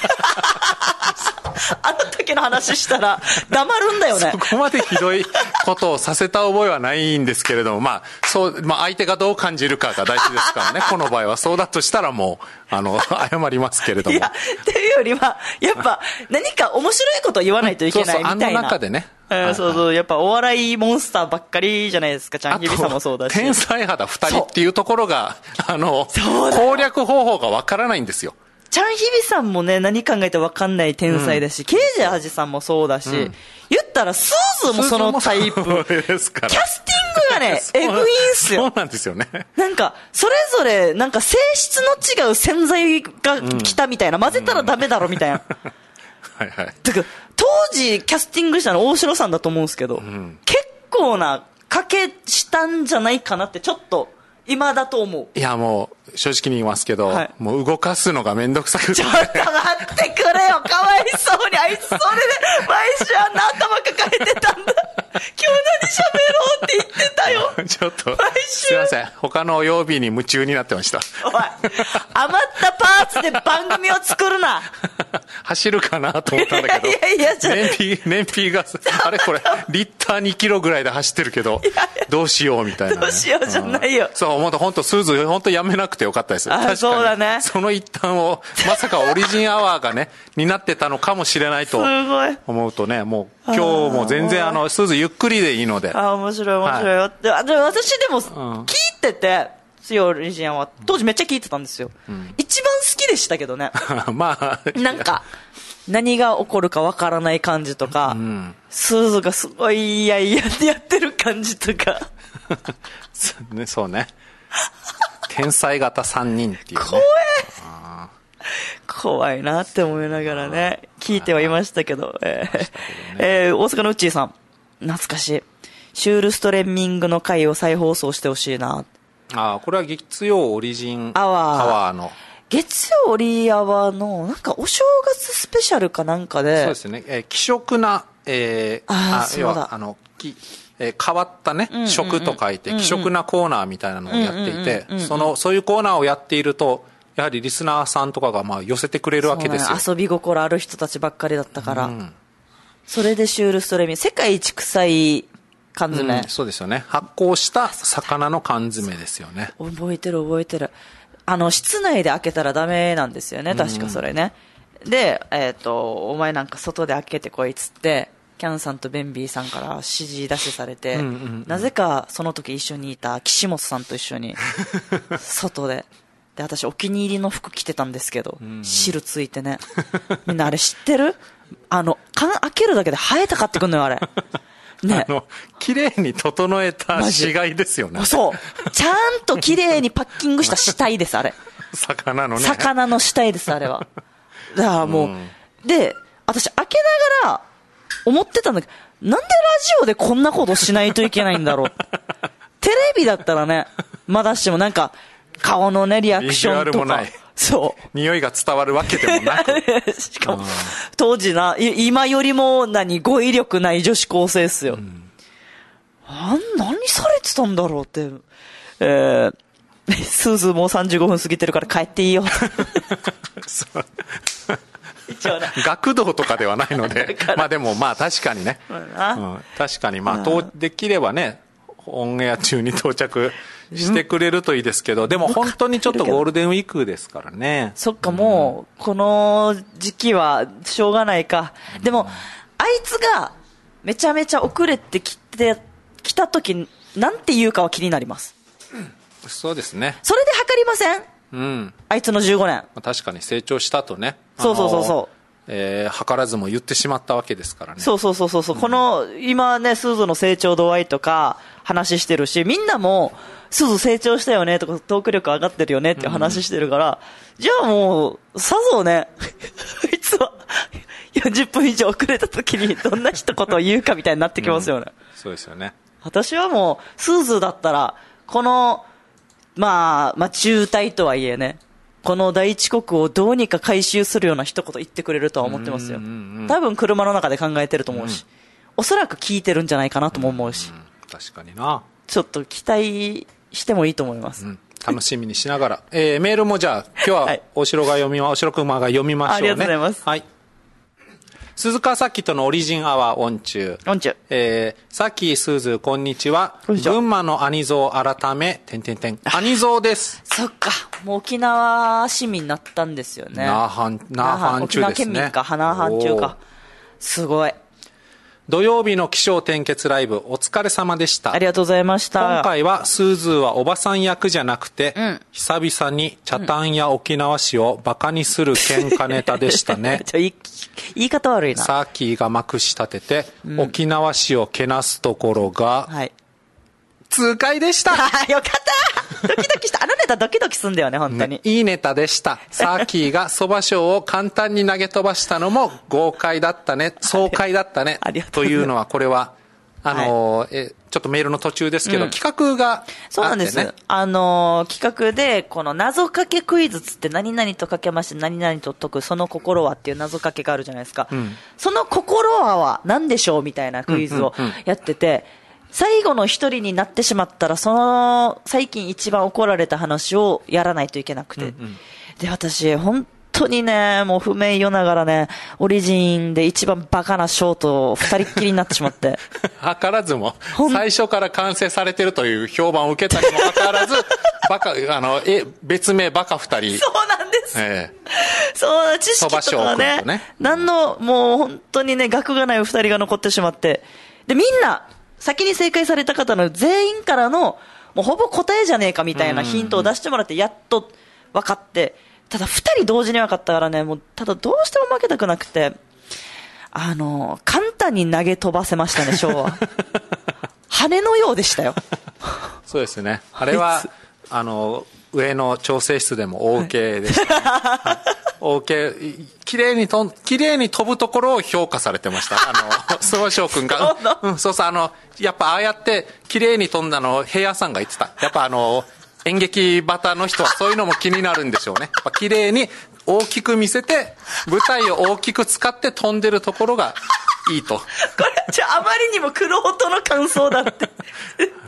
Speaker 2: あの時の話したら黙るんだよね。
Speaker 1: そこまでひどいことをさせた覚えはないんですけれども、まあそう、まあ、相手がどう感じるかが大事ですからね。この場合はそうだとしたらもうあの謝りますけれども。
Speaker 2: いや、っていうよりはやっぱ何か面白いことを言わないといけないみたいな。そうそう、あの中でね。えー、そうそう、やっぱお笑いモンスターばっかりじゃないですか。ちゃんひびさんもそうだし。
Speaker 1: 天才肌二人っていうところが、あの、攻略方法がわからないんですよ。
Speaker 2: チャンヒビさんもね、何考えてわかんない天才だし、うん、ケイジャージさんもそうだし、うん、言ったらスーズーもそのタイプ。
Speaker 1: ですから。
Speaker 2: キャスティングがね、エグいんすよ。
Speaker 1: そうなんですよね。
Speaker 2: なんか、それぞれ、なんか性質の違う洗剤が来たみたいな、混ぜたらダメだろみたいな。
Speaker 1: はいはい。
Speaker 2: てか、当時キャスティングしたの大城さんだと思うんですけど、うん、結構な賭けしたんじゃないかなってちょっと今だと思う。
Speaker 1: いやもう正直に言いますけど、はい、もう動かすのがめんどくさくて。
Speaker 2: ちょっと待ってくれよ、かわいそうに。あいつそれで毎週あんな頭抱えてたんだ。今日何喋ろうって言ってたよ。
Speaker 1: ちょっとすいません、他の曜日に夢中になってました。
Speaker 2: おい、余ったパーツで番組を作るな。
Speaker 1: 走るかなと思ったんだけど、
Speaker 2: いやいやいや、ちょっと
Speaker 1: 燃費燃費があれこれリッターにキロぐらいで走ってるけど、いやいやどうしようみたいな、ね、
Speaker 2: どうしようじゃないよ、うん、
Speaker 1: そう本当本当スーズ本当やめなくてよかったです。
Speaker 2: あ、確かにそうだね。
Speaker 1: その一端をまさかオリジンアワーがねになってたのかもしれないと思うとね、もう今日も全然あのスーズゆっくりでいいので。
Speaker 2: あ、面白い面白い、はい、で私でも聞いてて、水曜オリジンアワー当時めっちゃ聞いてたんですよ、うん、一番好きでしたけどね。
Speaker 1: まあ
Speaker 2: なんか何が起こるかわからない感じとか、うん、スーズがすごいいやいやってやってる感じとか
Speaker 1: ね、そうね天才型さんにんっていうね、
Speaker 2: 怖い怖いなって思いながらね聞いてはいましたけど、えーねえー、大阪のうっちーさん、懐かしいシュールストレンミングの回を再放送してほしいな。
Speaker 1: あ、これは月曜オリジンアワーの
Speaker 2: 月曜オリアワーのなんかお正月スペシャルかなんかで、
Speaker 1: そうですね、えー、希少な、えー、
Speaker 2: ああ、そうだ、
Speaker 1: あのき、えー、変わったね、うんうんうん、食と書いて希少なコーナーみたいなのをやっていて、そのそういうコーナーをやっているとやはりリスナーさんとかがまあ寄せてくれるわけですよ。
Speaker 2: 遊び心ある人たちばっかりだったから、うん、それでシュールストレミ世界一臭い缶詰、
Speaker 1: うん、そうですよね。発酵した魚の缶詰ですよね。
Speaker 2: 覚えてる覚えてる。あの室内で開けたらダメなんですよね、確かそれね、うん、で、えーと、お前なんか外で開けてこいっつってキャンさんとベンビーさんから指示出しされて、うんうんうん、なぜかその時一緒にいた岸本さんと一緒に外でで私お気に入りの服着てたんですけど、うんうん、汁ついてね、みんなあれ知ってる？あの缶開けるだけでハエたかってくんのよあれね、
Speaker 1: あの綺麗に整えた死骸ですよね。
Speaker 2: そうちゃんと綺麗にパッキングした死体ですあれ
Speaker 1: 魚のね、
Speaker 2: 魚の死体ですあれは。だからもう、うん、で私開けながら思ってたんだけど、なんでラジオでこんなことしないといけないんだろうテレビだったらねまだしてもなんか顔のねリアクションとかそう
Speaker 1: 匂いが伝わるわけでもなく
Speaker 2: しかも、うん、当時な今よりも何語彙力ない女子高生っすよ、うん、あ何されてたんだろうって、えー、スーズーもうさんじゅうごふん過ぎてるから帰っていいよ
Speaker 1: そう一応ね学童とかではないのでまあでもまあ確かにね、うん、確かにまあできればねオンエア中に到着してくれるといいですけど、でも本当にちょっとゴールデンウィークですからね。
Speaker 2: そっか、もうこの時期はしょうがないか。でもあいつがめちゃめちゃ遅れてきてきた時なんて言うかは気になります、
Speaker 1: うん、そうですね。
Speaker 2: それで測りません？
Speaker 1: うん、
Speaker 2: あいつのじゅうごねん
Speaker 1: 確かに成長したとね、
Speaker 2: そうそうそうそう、
Speaker 1: えー、図らずも言ってしまったわけですからね。
Speaker 2: そうそうそうそう、うん、この今ねスーズの成長度合いとか話してるし、みんなもスーズ成長したよねとかトーク力上がってるよねっていう話してるから、うん、じゃあもうさぞねあいつはよんじゅっぷん以上遅れた時にどんな一言を言うかみたいになってきますよね、うん、
Speaker 1: そうですよね。
Speaker 2: 私はもうスーズだったらこのまあ、まあ中退とはいえね、この第一国をどうにか回収するような一言言ってくれるとは思ってますよ。多分車の中で考えてると思うし、うん、おそらく聞いてるんじゃないかなとも思うし、うんうん、
Speaker 1: 確かにな。ち
Speaker 2: ょっと期待してもいいと思います、うん、
Speaker 1: 楽しみにしながら、えー、メールもじゃあ今日はお城が読み、はい、お城熊が読みましょうね。あ
Speaker 2: りがとうございます、
Speaker 1: はい。鈴川さきとのオリジンアワーオン中。
Speaker 2: オン中。
Speaker 1: えー、さきすずこんにちは。群馬のアニゾウ改め、てんてんてん。アニゾウです。
Speaker 2: そっか。もう沖縄市民になったんですよね。
Speaker 1: 那覇、那覇中ですね。沖縄
Speaker 2: 県民か、那覇中か。すごい。
Speaker 1: 土曜日の起承転結ライブお疲れ様でした。
Speaker 2: ありがとうございました。
Speaker 1: 今回はスーズーはおばさん役じゃなくて、うん、久々に北谷や沖縄市をバカにする喧嘩ネタでしたね。
Speaker 2: ちょ言い、言い方悪いな。
Speaker 1: サーキーがまくし立てて、うん、沖縄市をけなすところが、はい、痛快でした。
Speaker 2: よかったドキドキした。あのネタドキドキすんだよね、本当に。ね、
Speaker 1: いいネタでした。サーキーが蕎麦賞を簡単に投げ飛ばしたのも豪快だったね、爽快だったね。というのは、これは、あの、はい、え、ちょっとメールの途中ですけど、うん、企画があってね。
Speaker 2: そうなんです。あの、企画で、この謎かけクイズつって何々とかけまして何々と解くその心はっていう謎かけがあるじゃないですか。うん、その心はは何でしょうみたいなクイズをやってて、うんうんうん、最後の一人になってしまったら、その最近一番怒られた話をやらないといけなくて、うんうん、で私本当にね、もう不名誉ながらね、オリジンで一番バカなショートを二人っきりになってしまって
Speaker 1: 図らずも最初から完成されてるという評判を受けたにもかかわらずバカあのえ別名バカ二人。
Speaker 2: そうなんです、えー、そう知識とかね、ね、何のもう本当にね学がない二人が残ってしまって、でみんな先に正解された方の全員からのもうほぼ答えじゃねえかみたいなヒントを出してもらってやっと分かって、ただ二人同時に分かったからね、もうただどうしても負けたくなくて、あの簡単に投げ飛ばせましたね、昭和羽のようでしたよ
Speaker 1: そうですね、あれはあの上の調整室でも OK でした、ね、はい、OK、綺麗にと綺麗に飛ぶところを評価されてました。あの諏訪翔くんが、うん、そうそう、あのやっぱああやって綺麗に飛んだのを平野さんが言ってた。やっぱあの演劇バタの人はそういうのも気になるんでしょうね。やっぱ綺麗に大きく見せて舞台を大きく使って飛んでるところがいいと。こ
Speaker 2: れじゃあまりにも黒人の感想だって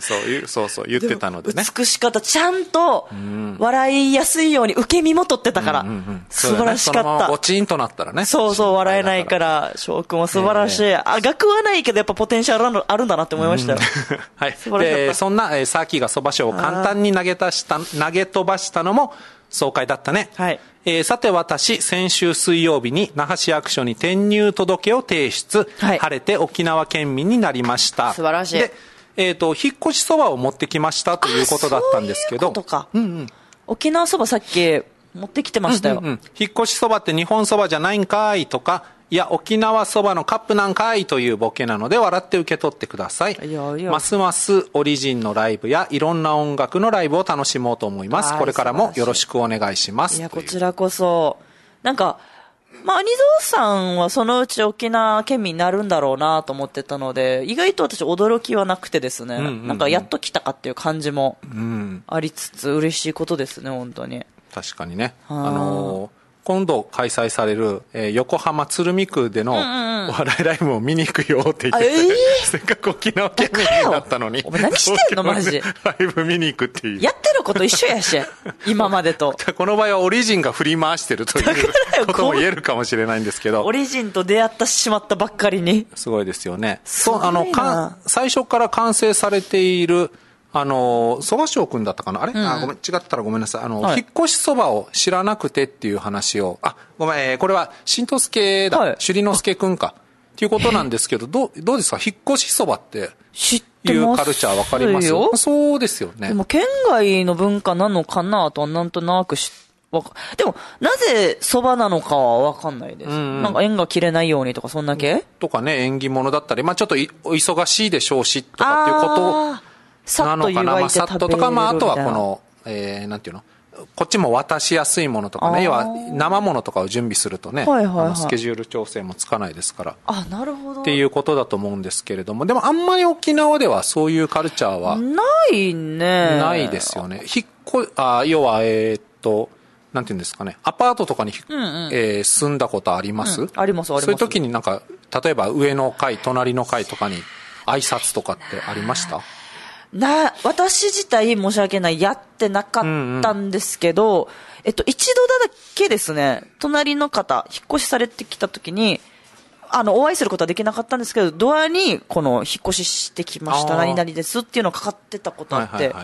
Speaker 1: そういうそうそう言ってたのでね。
Speaker 2: 美しかった。ちゃんと笑いやすいように受け身も取ってたから、うんうんうん、素晴らしかった。そのまま
Speaker 1: ゴチンとなったらね。
Speaker 2: そうそう笑えないから翔くんは素晴らしい、えー、あ学はないけどやっぱポテンシャルあるんだなって思いましたよ、
Speaker 1: うん、はい。でそんな、えー、サーキーがそば賞を簡単に投げたした投げ飛ばしたのも爽快だったね。はい。えー、さて私、先週水曜日に那覇市役所に転入届を提出、はい、晴れて沖縄県民になりました。
Speaker 2: 素晴らしい。
Speaker 1: で、えっ、ー、と、引っ越しそばを持ってきましたということだったんですけど。
Speaker 2: そういうことか。うんうん。沖縄そばさっき持ってきてましたよ。うんうんうん、
Speaker 1: 引っ越しそばって日本そばじゃないんかいとか、いや沖縄そばのカップなんかいというボケなので笑って受け取ってください。いやいやますますオリジンのライブやいろんな音楽のライブを楽しもうと思います。これからもよろしくお願いします。
Speaker 2: いやこちらこそなんかまあアニゾーさんはそのうち沖縄県民になるんだろうなと思ってたので意外と私驚きはなくてですね、うんうんうん、なんかやっと来たかっていう感じもありつつ嬉しいことですね本当に。
Speaker 1: 確かにねあのー今度開催される、えー、横浜鶴見区でのお笑いライブを見に行くよって言ってて、うんうんえー、せっかく沖縄県民になったのに
Speaker 2: お前何してんのマジ
Speaker 1: ライブ見に行くっていう
Speaker 2: やってること一緒やし今までと
Speaker 1: この場合はオリジンが振り回してるということも言えるかもしれないんですけど
Speaker 2: オリジンと出会ってしまったばっかりに
Speaker 1: すごいですよね。そうあのか最初から完成されているあのそばしょうくんだったかなあれ、うん、あごめん違ったらごめんなさいあの、はい、引っ越しそばを知らなくてっていう話をあごめん、えー、これは新藤助だ、はい、首里之助くんかっていうことなんですけどどうどうですか引っ越しそばって
Speaker 2: 知ってます
Speaker 1: いうカルチャーわかりますよ。そうですよね。
Speaker 2: でも県外の文化なのかなとはなんとなく知わかでもなぜそばなのかは分かんないです、うんうん、なんか縁が切れないようにとかそんだけと
Speaker 1: かね縁起物だったりまあちょっといお忙しいでしょうしとかっていうことなのかな、まあ、さっととか、まあ、あとはこの、えー、なんていうのこっちも渡しやすいものとかね要は生ものとかを準備するとね、はいはいはい、あのスケジュール調整もつかないですから
Speaker 2: あなるほど
Speaker 1: っていうことだと思うんですけれどもでもあんまり沖縄ではそういうカルチャーは
Speaker 2: ないね
Speaker 1: ないですよね。引っこあ要はえー、っとなんていうんですかねアパートとかに、うんうんえー、住んだことあります、うん、
Speaker 2: ありますあります。
Speaker 1: そういう時になんか例えば上の階隣の階とかに挨拶とかってありました
Speaker 2: な、私自体申し訳ない、やってなかったんですけど、うんうん、えっと、一度だけですね、隣の方、引っ越しされてきた時に、あの、お会いすることはできなかったんですけど、ドアに、この、引っ越ししてきました、何々ですっていうのがかかってたことあって、はいはいはい、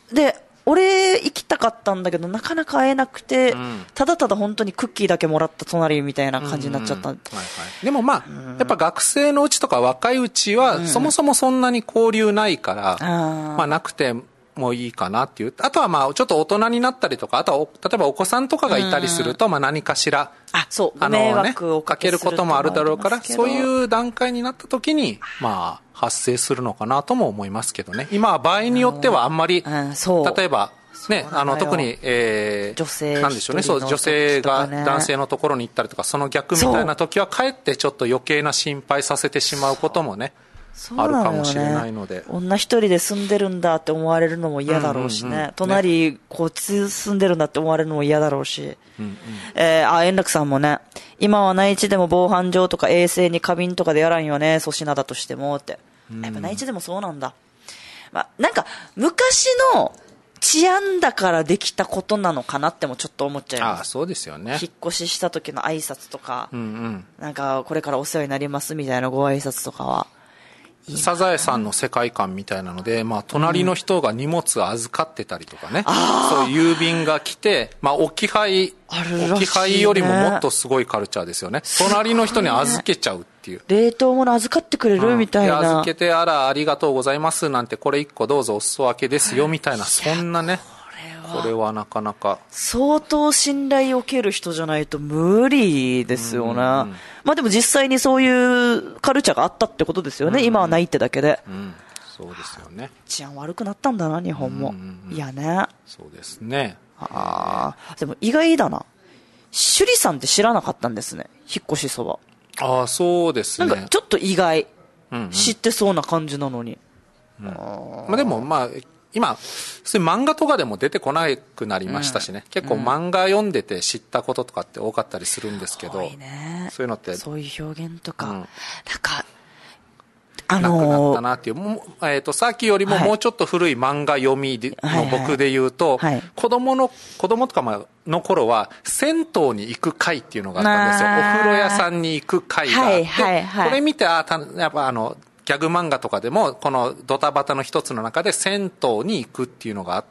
Speaker 2: で、俺行きたかったんだけどなかなか会えなくて、うん、ただただ本当にクッキーだけもらった隣みたいな感じになっちゃった、うんうんはいはい、
Speaker 1: でもまあ、うん、やっぱ学生のうちとか若いうちは、うん、そもそもそんなに交流ないから、うん、まあなくてもいいかなっていうあとはまあちょっと大人になったりとかあとは例えばお子さんとかがいたりすると、うん、まあ何かしら
Speaker 2: あそう
Speaker 1: あの、ね、迷惑をかけることもあるだろうからそういう段階になった時にまあ発生するのかなとも思いますけどね。今は場合によってはあんまり、うん、例えばね、あの特に、えー、
Speaker 2: 女性
Speaker 1: なんでしょうね、そう女性が男性のところに行ったりとかその逆みたいな時はかえってちょっと余計な心配させてしまうこともねあるかもしれないので
Speaker 2: 女一人で住んでるんだって思われるのも嫌だろうしね、うんうんうん、隣、ね、こっち住んでるんだって思われるのも嫌だろうし、うんうんえー、あ円楽さんもね今は内地でも防犯上とか衛生に過敏とかでやらんよね粗品だとしてもって、うん、やっぱ内地でもそうなんだ、まあ、なんか昔の治安だからできたことなのかなってもちょっと思っちゃいます。
Speaker 1: ああそうですよね。
Speaker 2: 引っ越しした時の挨拶とか、
Speaker 1: うんうん、
Speaker 2: なんかこれからお世話になりますみたいなご挨拶とかは
Speaker 1: サザエさんの世界観みたいなので、まあ、隣の人が荷物を預かってたりとかね、うん、そういう郵便が来て、まあ、置き配、ね、置き配よりももっとすごいカルチャーですよね。隣の人に預けちゃうっていう、
Speaker 2: 冷凍物預かってくれる、うん、みたいな。
Speaker 1: 預けてあらありがとうございますなんてこれいっこどうぞお裾分けですよみたいな、そんなねこれはなかなか
Speaker 2: 相当信頼を受ける人じゃないと無理ですよね、うんうん、まあでも実際にそういうカルチャーがあったってことですよね、うんうん、今はないってだけで、
Speaker 1: うん、そうですよね。
Speaker 2: 治安悪くなったんだな日本も、うんうんうん、いやね
Speaker 1: そうですね。
Speaker 2: あでも意外だな、首里さんって知らなかったんですね、引っ越しそば。
Speaker 1: ああそうですね、
Speaker 2: なんかちょっと意外、うんうん、知ってそうな感じなのに、
Speaker 1: うん、あまあでもまあ今そういう漫画とかでも出てこなくなりましたしね、うん、結構漫画読んでて知ったこととかって多かったりするんですけど、
Speaker 2: 多いね、
Speaker 1: そういうのって
Speaker 2: そういう表現とか、うん、なんかあのー、
Speaker 1: なくなったなっていう、もうえっ、ー、と、さっきよりももうちょっと古い漫画読みで、はい、の僕で言うと、はいはい、子供の、子供とかの頃は、銭湯に行く会っていうのがあったんですよ。お風呂屋さんに行く会があって、はいはいはい、これ見て、あ、たやっぱあの、ギャグ漫画とかでも、このドタバタの一つの中で銭湯に行くっていうのがあって、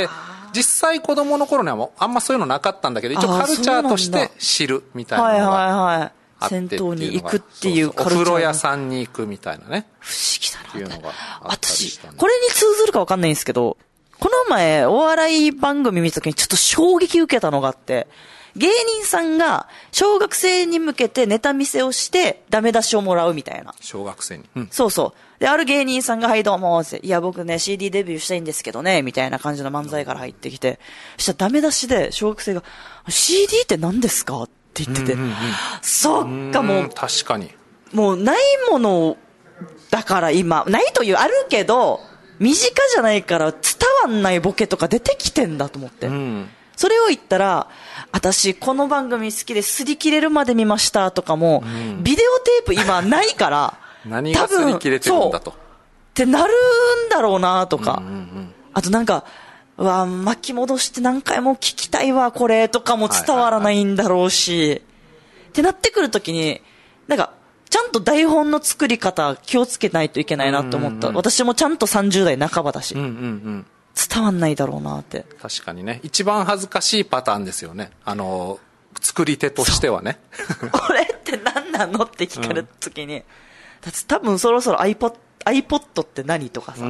Speaker 1: 実際子供の頃にはもうあんまそういうのなかったんだけど、一応カルチャーとして知るみたいなのが、はいはいはい、銭湯に行くっていうカルチャー。お風呂屋さんに行くみたいなね。
Speaker 2: 不思議だな。
Speaker 1: っていうのがあったりした、ね。
Speaker 2: 私、これに通ずるかわかんないんですけど、この前お笑い番組見た時にちょっと衝撃受けたのがあって、芸人さんが小学生に向けてネタ見せをしてダメ出しをもらうみたいな。
Speaker 1: 小学生に。うん、
Speaker 2: そうそう。で、ある芸人さんが、はいどうもって、いや僕ね シーディー デビューしたいんですけどね、みたいな感じの漫才から入ってきて、そしたらダメ出しで小学生が、シーディー って何ですかって言ってて、うんうんうん、そっかもう、
Speaker 1: 確かに。
Speaker 2: もうないものだから今、ないというあるけど、身近じゃないから伝わんないボケとか出てきてんだと思って。うん、それを言ったら、私この番組好きで擦り切れるまで見ましたとかも、うん、ビデオテープ今ないから、
Speaker 1: 何が擦り切れてるんだと。
Speaker 2: ってなるんだろうなとか、うんうんうん、あとなんか、うわ巻き戻して何回も聞きたいわこれとかも伝わらないんだろうし、はいはいはい、ってなってくるときに、なんか、ちゃんと台本の作り方気をつけないといけないなと思った。うんうんうん、私もちゃんとさんじゅう代半ばだし、うんうんうん、伝わんないだろうなって。
Speaker 1: 確かにね、一番恥ずかしいパターンですよね。あの、作り手としてはね。
Speaker 2: これって何なのって聞かれたときに、うん、だって多分そろそろ iPod、iPod って何とかさ、うんうんうん、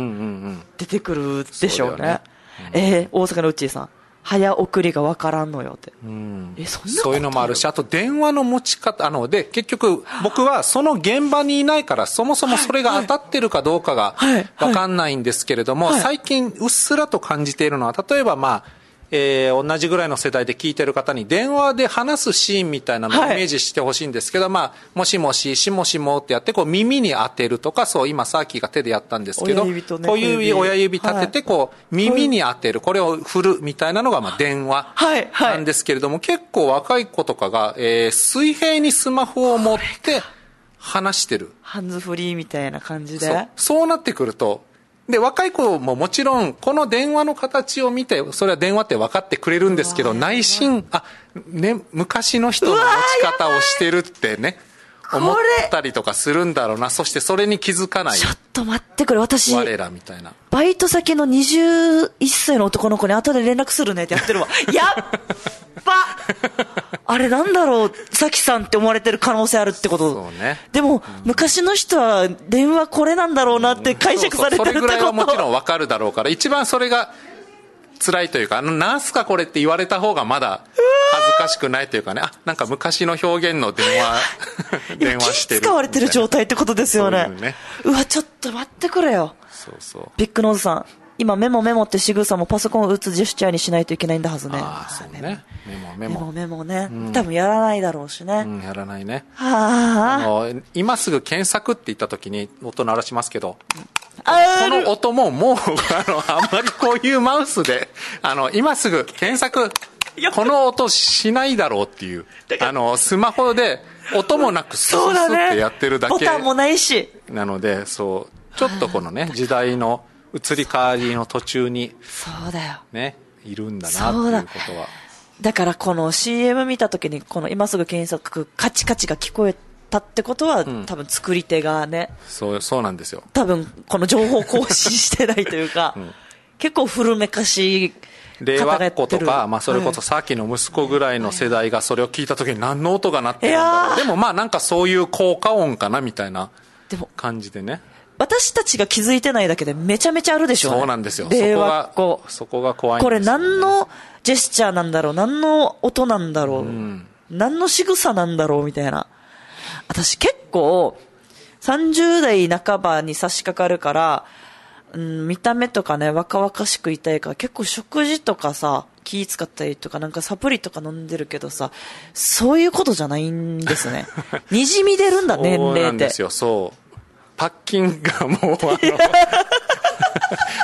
Speaker 2: 出てくるでしょうね。うねうん、えー、大阪のうっちーさん。早送りが分からんのよって、うん、えそんなこと
Speaker 1: そういうのもあるし、あと電話の持ち方、あので結局僕はその現場にいないからそもそもそれが当たってるかどうかが分かんないんですけれども、はいはいはい、最近うっすらと感じているのは、例えばまあえー、同じぐらいの世代で聞いてる方に電話で話すシーンみたいなのをイメージしてほしいんですけど、はい、まあ、もしもし、しもしもってやって、こう耳に当てるとか、そう、今、サーキーが手でやったんですけど、親指とね、こういう親指立てて、こう、耳に当てる、これを振るみたいなのが、まあ、電話なんですけれども、結構若い子とかが、えー、水平にスマホを持って話してる。
Speaker 2: ハンズフリーみたいな感じで。
Speaker 1: そう、そうなってくると、で、若い子ももちろん、この電話の形を見て、それは電話って分かってくれるんですけど、内心、あ、ね、昔の人の持ち方をしてるってね、思ったりとかするんだろうな。そしてそれに気づかない。
Speaker 2: ちょっと待ってくれ、私。
Speaker 1: 我らみたいな。
Speaker 2: バイト先のにじゅういっさいの男の子に後で連絡するねってやってるわ。やっばあれなんだろう、さきさんって思われてる可能性あるってこと。
Speaker 1: そうね。
Speaker 2: でも、うん、昔の人は電話これなんだろうなって解釈されてるってこと。
Speaker 1: それぐらいはもちろんわかるだろうから、一番それが辛いというか、なんすかこれって言われた方がまだ恥ずかしくないというかね、あ、なんか昔の表現の電話電話してる
Speaker 2: 使われてる状態ってことですよね。う, う, ねうわちょっと待ってくれよ。
Speaker 1: そうそう。
Speaker 2: ビッグノーズさん、今メモメモって仕草もパソコンを打つジェスチャーにしないといけないんだはずね。
Speaker 1: ああそうね。メモメモ
Speaker 2: メモメモね、うん、多分やらないだろうしね。
Speaker 1: うん、やらないね。
Speaker 2: はあ。
Speaker 1: あの今すぐ検索って言った時に音鳴らしますけど、この音ももうあのあんまりこういうマウスであの今すぐ検索この音しないだろうっていう、あのスマホで音もなくスースーってやってるだけ、
Speaker 2: ボタンもないし
Speaker 1: なので、そうちょっとこのね時代の移り変わりの途中に
Speaker 2: そうだよ
Speaker 1: ねいるんだなっていうことは。
Speaker 2: だからこの シーエム 見た時にこの今すぐ検索カチカチが聞こえたってことは、うん、多分作り手がね、
Speaker 1: そうそうなんですよ。
Speaker 2: 多分この情報更新してないというか、うん、結構古めかしい
Speaker 1: 令和っ子とか、まあ、それこそさっきの息子ぐらいの世代がそれを聞いた時に何の音が鳴ってるんだろう、でもまあなんかそういう効果音かなみたいな感じでね。
Speaker 2: 私たちが気づいてないだけでめちゃめちゃあるでしょうね。
Speaker 1: そうなんですよ。
Speaker 2: 令和っ子、
Speaker 1: そこが怖いんですよね。
Speaker 2: これ何のジェスチャーなんだろう、何の音なんだろう、うん、何の仕草なんだろうみたいな。私結構さんじゅう代半ばに差し掛かるから、うん、見た目とかね若々しくいたいから結構食事とかさ気使ったりとかなんかサプリとか飲んでるけどさ、そういうことじゃないんですね。にじみ出るんだ年齢って。そうなん
Speaker 1: ですよ。そうパッキンがもうあの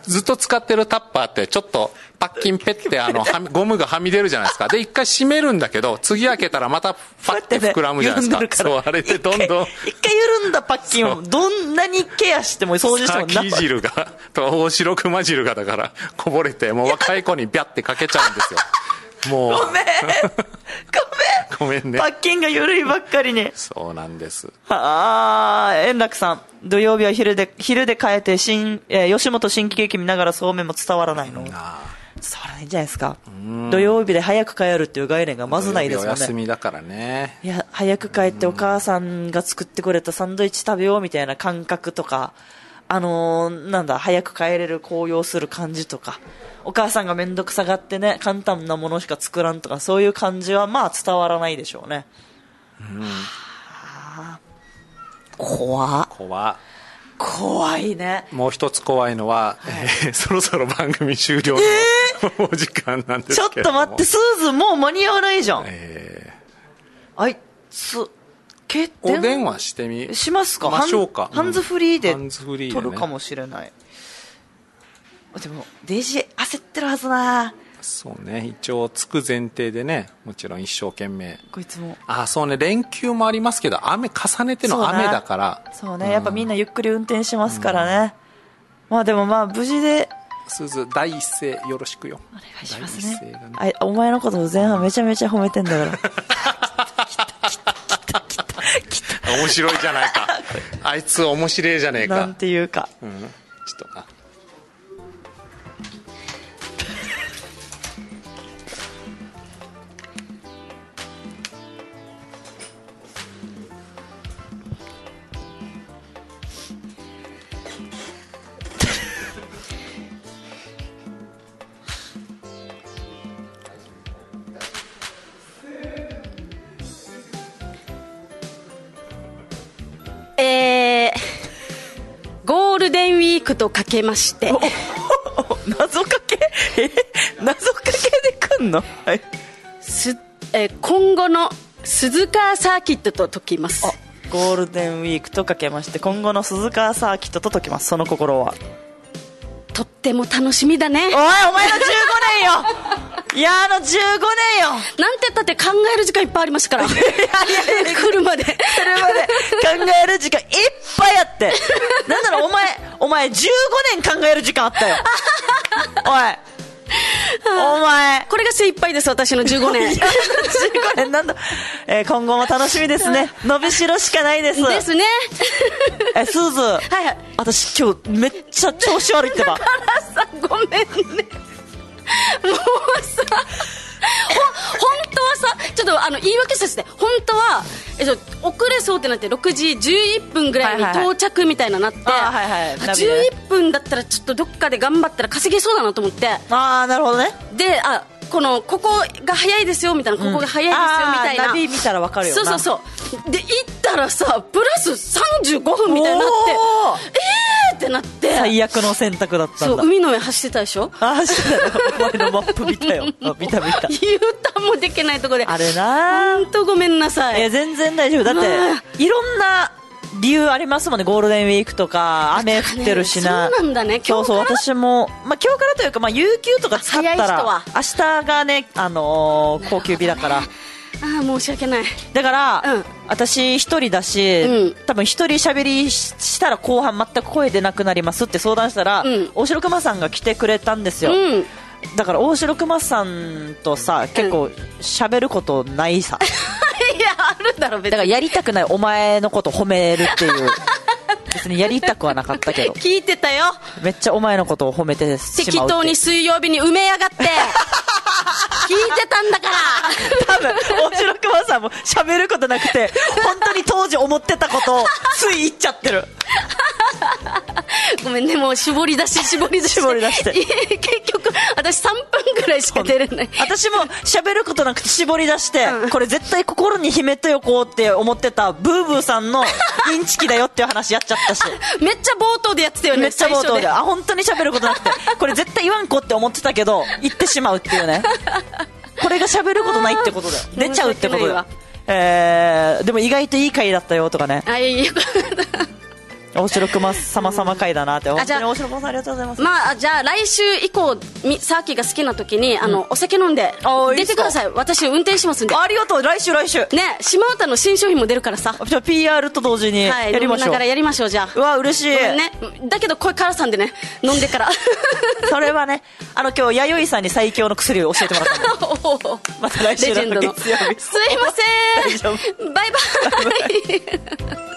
Speaker 1: ずっと使ってるタッパーってちょっとパッキンペッてあのはみゴムがはみ出るじゃないですか。で一回閉めるんだけど次開けたらまたファッて膨らむじゃないですか。
Speaker 2: ね、
Speaker 1: そうあれでどんどん
Speaker 2: 一回緩んだパッキンをどんなにケアしても掃除しても
Speaker 1: サキ汁がと大白熊汁がだからこぼれてもう若い子にビャってかけちゃうんですよ。もう
Speaker 2: ごめん
Speaker 1: ごめんね。
Speaker 2: パッキンが緩いばっかりに。
Speaker 1: そうなんです。
Speaker 2: ああ、円楽さん。土曜日は昼で、昼で帰って新、えー、吉本新喜劇見ながらそうめんも伝わらないの。伝わらないんじゃないですか。土曜日で早く帰るっていう概念がまずないですよね。
Speaker 1: お休みだからね。
Speaker 2: いや、早く帰ってお母さんが作ってくれたサンドイッチ食べようみたいな感覚とか、あのー、なんだ、早く帰れる高揚する感じとか、お母さんがめんどくさがってね、簡単なものしか作らんとか、そういう感じはまあ伝わらないでしょうね。うん、はあ、怖っ。
Speaker 1: 怖
Speaker 2: 怖いね。
Speaker 1: もう一つ怖いのは、はい、えー、そろそろ番組終了の、えー、お時間なんですけども。
Speaker 2: ちょっと待って、スーズもう間に合わないじゃん。
Speaker 1: え
Speaker 2: ー、あいつ、
Speaker 1: けお電話してみ
Speaker 2: しますか。
Speaker 1: ましょうか。
Speaker 2: ハンズフリーで
Speaker 1: 取
Speaker 2: るかもしれない。でもデイジー焦ってるはずな。
Speaker 1: そうね、一応つく前提でね、もちろん一生懸命
Speaker 2: こいつも
Speaker 1: あそうね、連休もありますけど雨重ねての雨だから
Speaker 2: そうね、うん、やっぱみんなゆっくり運転しますからね、うん、まあでもまあ無事で。
Speaker 1: すず第一声よろしくよ。
Speaker 2: お願いしますね。ねあお前のこと前半めちゃめちゃ褒めてんだから
Speaker 1: 面白いじゃないかあいつ面白いじゃねえか
Speaker 2: なんていうか、
Speaker 1: うん、ちょっとな
Speaker 3: えー、ゴールデンウィークとかけまして
Speaker 2: 謎かけえ謎かけで来んの、はい、
Speaker 3: すえー、今後の鈴鹿サーキットと解きます。
Speaker 2: ゴールデンウィークとかけまして今後の鈴鹿サーキットと解きます。その心は
Speaker 3: とっても楽しみだね。おい
Speaker 2: お前のじゅうごねんよいやあのじゅうごねんよ。
Speaker 3: なんて言ったって考える時間いっぱいありますから来るまで来る
Speaker 2: まで考える時間いっぱいあってなんだろうお前お前じゅうごねん考える時間あったよおいお前
Speaker 3: これが精一杯です。私のじゅうごねんじゅう
Speaker 2: ごねんなんだ、えー、今後も楽しみですね。伸びしろしかないです
Speaker 3: ですね
Speaker 2: えスーズ、はいはい、私今日めっちゃ調子悪いってば。
Speaker 3: だからさごめんねもうさほ本当はさちょっとあの言い訳させて本当はえっと遅れそうってなってろくじじゅういっぷんぐらいに到着みたいななって、
Speaker 2: はいはいはい、
Speaker 3: じゅういっぷんだったらちょっとどっかで頑張ったら稼げそうだなと思って。
Speaker 2: ああなるほどね。
Speaker 3: であこのここが早いですよみたいな、ここが早いですよみたいな、
Speaker 2: ナビ見たら分かるよな。
Speaker 3: そうそうそうで行ったらさプラスさんじゅうごふんみたいになってえーってなって
Speaker 2: 最悪の選択だったんだ。
Speaker 3: そう海の上走ってたでしょ。
Speaker 2: あ走ってたよお前のマップ見たよ見た見た
Speaker 3: U ターンもできないとこで
Speaker 2: あれな
Speaker 3: 本当ごめんなさい。
Speaker 2: いや全然大丈夫だっていろんな理由ありますもんね。ゴールデンウィークとか雨降ってるしな、
Speaker 3: ね、そうなんだね。今日から
Speaker 2: そうそう私も、まあ、今日からというか、まあ、有給とか使ったら明日がね、あのー、高級日だから
Speaker 3: ああ申し訳ない。
Speaker 2: だから、
Speaker 3: うん、
Speaker 2: 私一人だし、うん、多分一人喋りしたら後半全く声出なくなりますって相談したら、うん、大城熊さんが来てくれたんですよ、うん、だから大城熊さんとさ結構喋ることないさ、
Speaker 3: いやあるだろ別に。
Speaker 2: だからやりたくないお前のこと褒めるっていう別にやりたくはなかったけど
Speaker 3: 聞いてたよ。
Speaker 2: めっちゃお前のことを褒めてしまうって
Speaker 3: 適当に水曜日に埋めやがって聞いてたんだから
Speaker 2: 多分大城熊さんも喋ることなくて本当に当時思ってたことをつい言っちゃってる
Speaker 3: ごめんねもう絞り出し絞り出し
Speaker 2: 絞り出して
Speaker 3: 結局私さんぷんぐらいしか出れない。
Speaker 2: 私も喋ることなくて絞り出して、うん、これ絶対心に秘めておこうって思ってたブーブーさんのインチキだよっていう話やっちゃったし
Speaker 3: めっちゃ冒頭でやってたよね。
Speaker 2: めっちゃ冒頭 で, であ本当に喋ることなくてこれ絶対言わんこって思ってたけど言ってしまうっていうねこれが喋ることないってことだよ。出ちゃうってことだよ。えー、でも意外といい回だったよとかね。
Speaker 3: あいいよ
Speaker 2: 大城くま様様会だなって本当に大城くまさんありがとうございます。
Speaker 3: まあじゃあ来週以降サーキーが好きな時にあの、うん、お酒飲んで出てください。私運転しますんで。
Speaker 2: ありがとう。来週来週
Speaker 3: ね、島唄の新商品も出るからさ。
Speaker 2: じゃあ ピーアール と同時にやりましょう。はい、飲みなが
Speaker 3: らやりましょう。じゃあ
Speaker 2: うわ嬉しい
Speaker 3: ね。だけど声からさんでね飲んでから
Speaker 2: それはね、あの今日弥生さんに最強の薬を教えてもらったのまた来週の月曜日
Speaker 3: すいませんバイバイ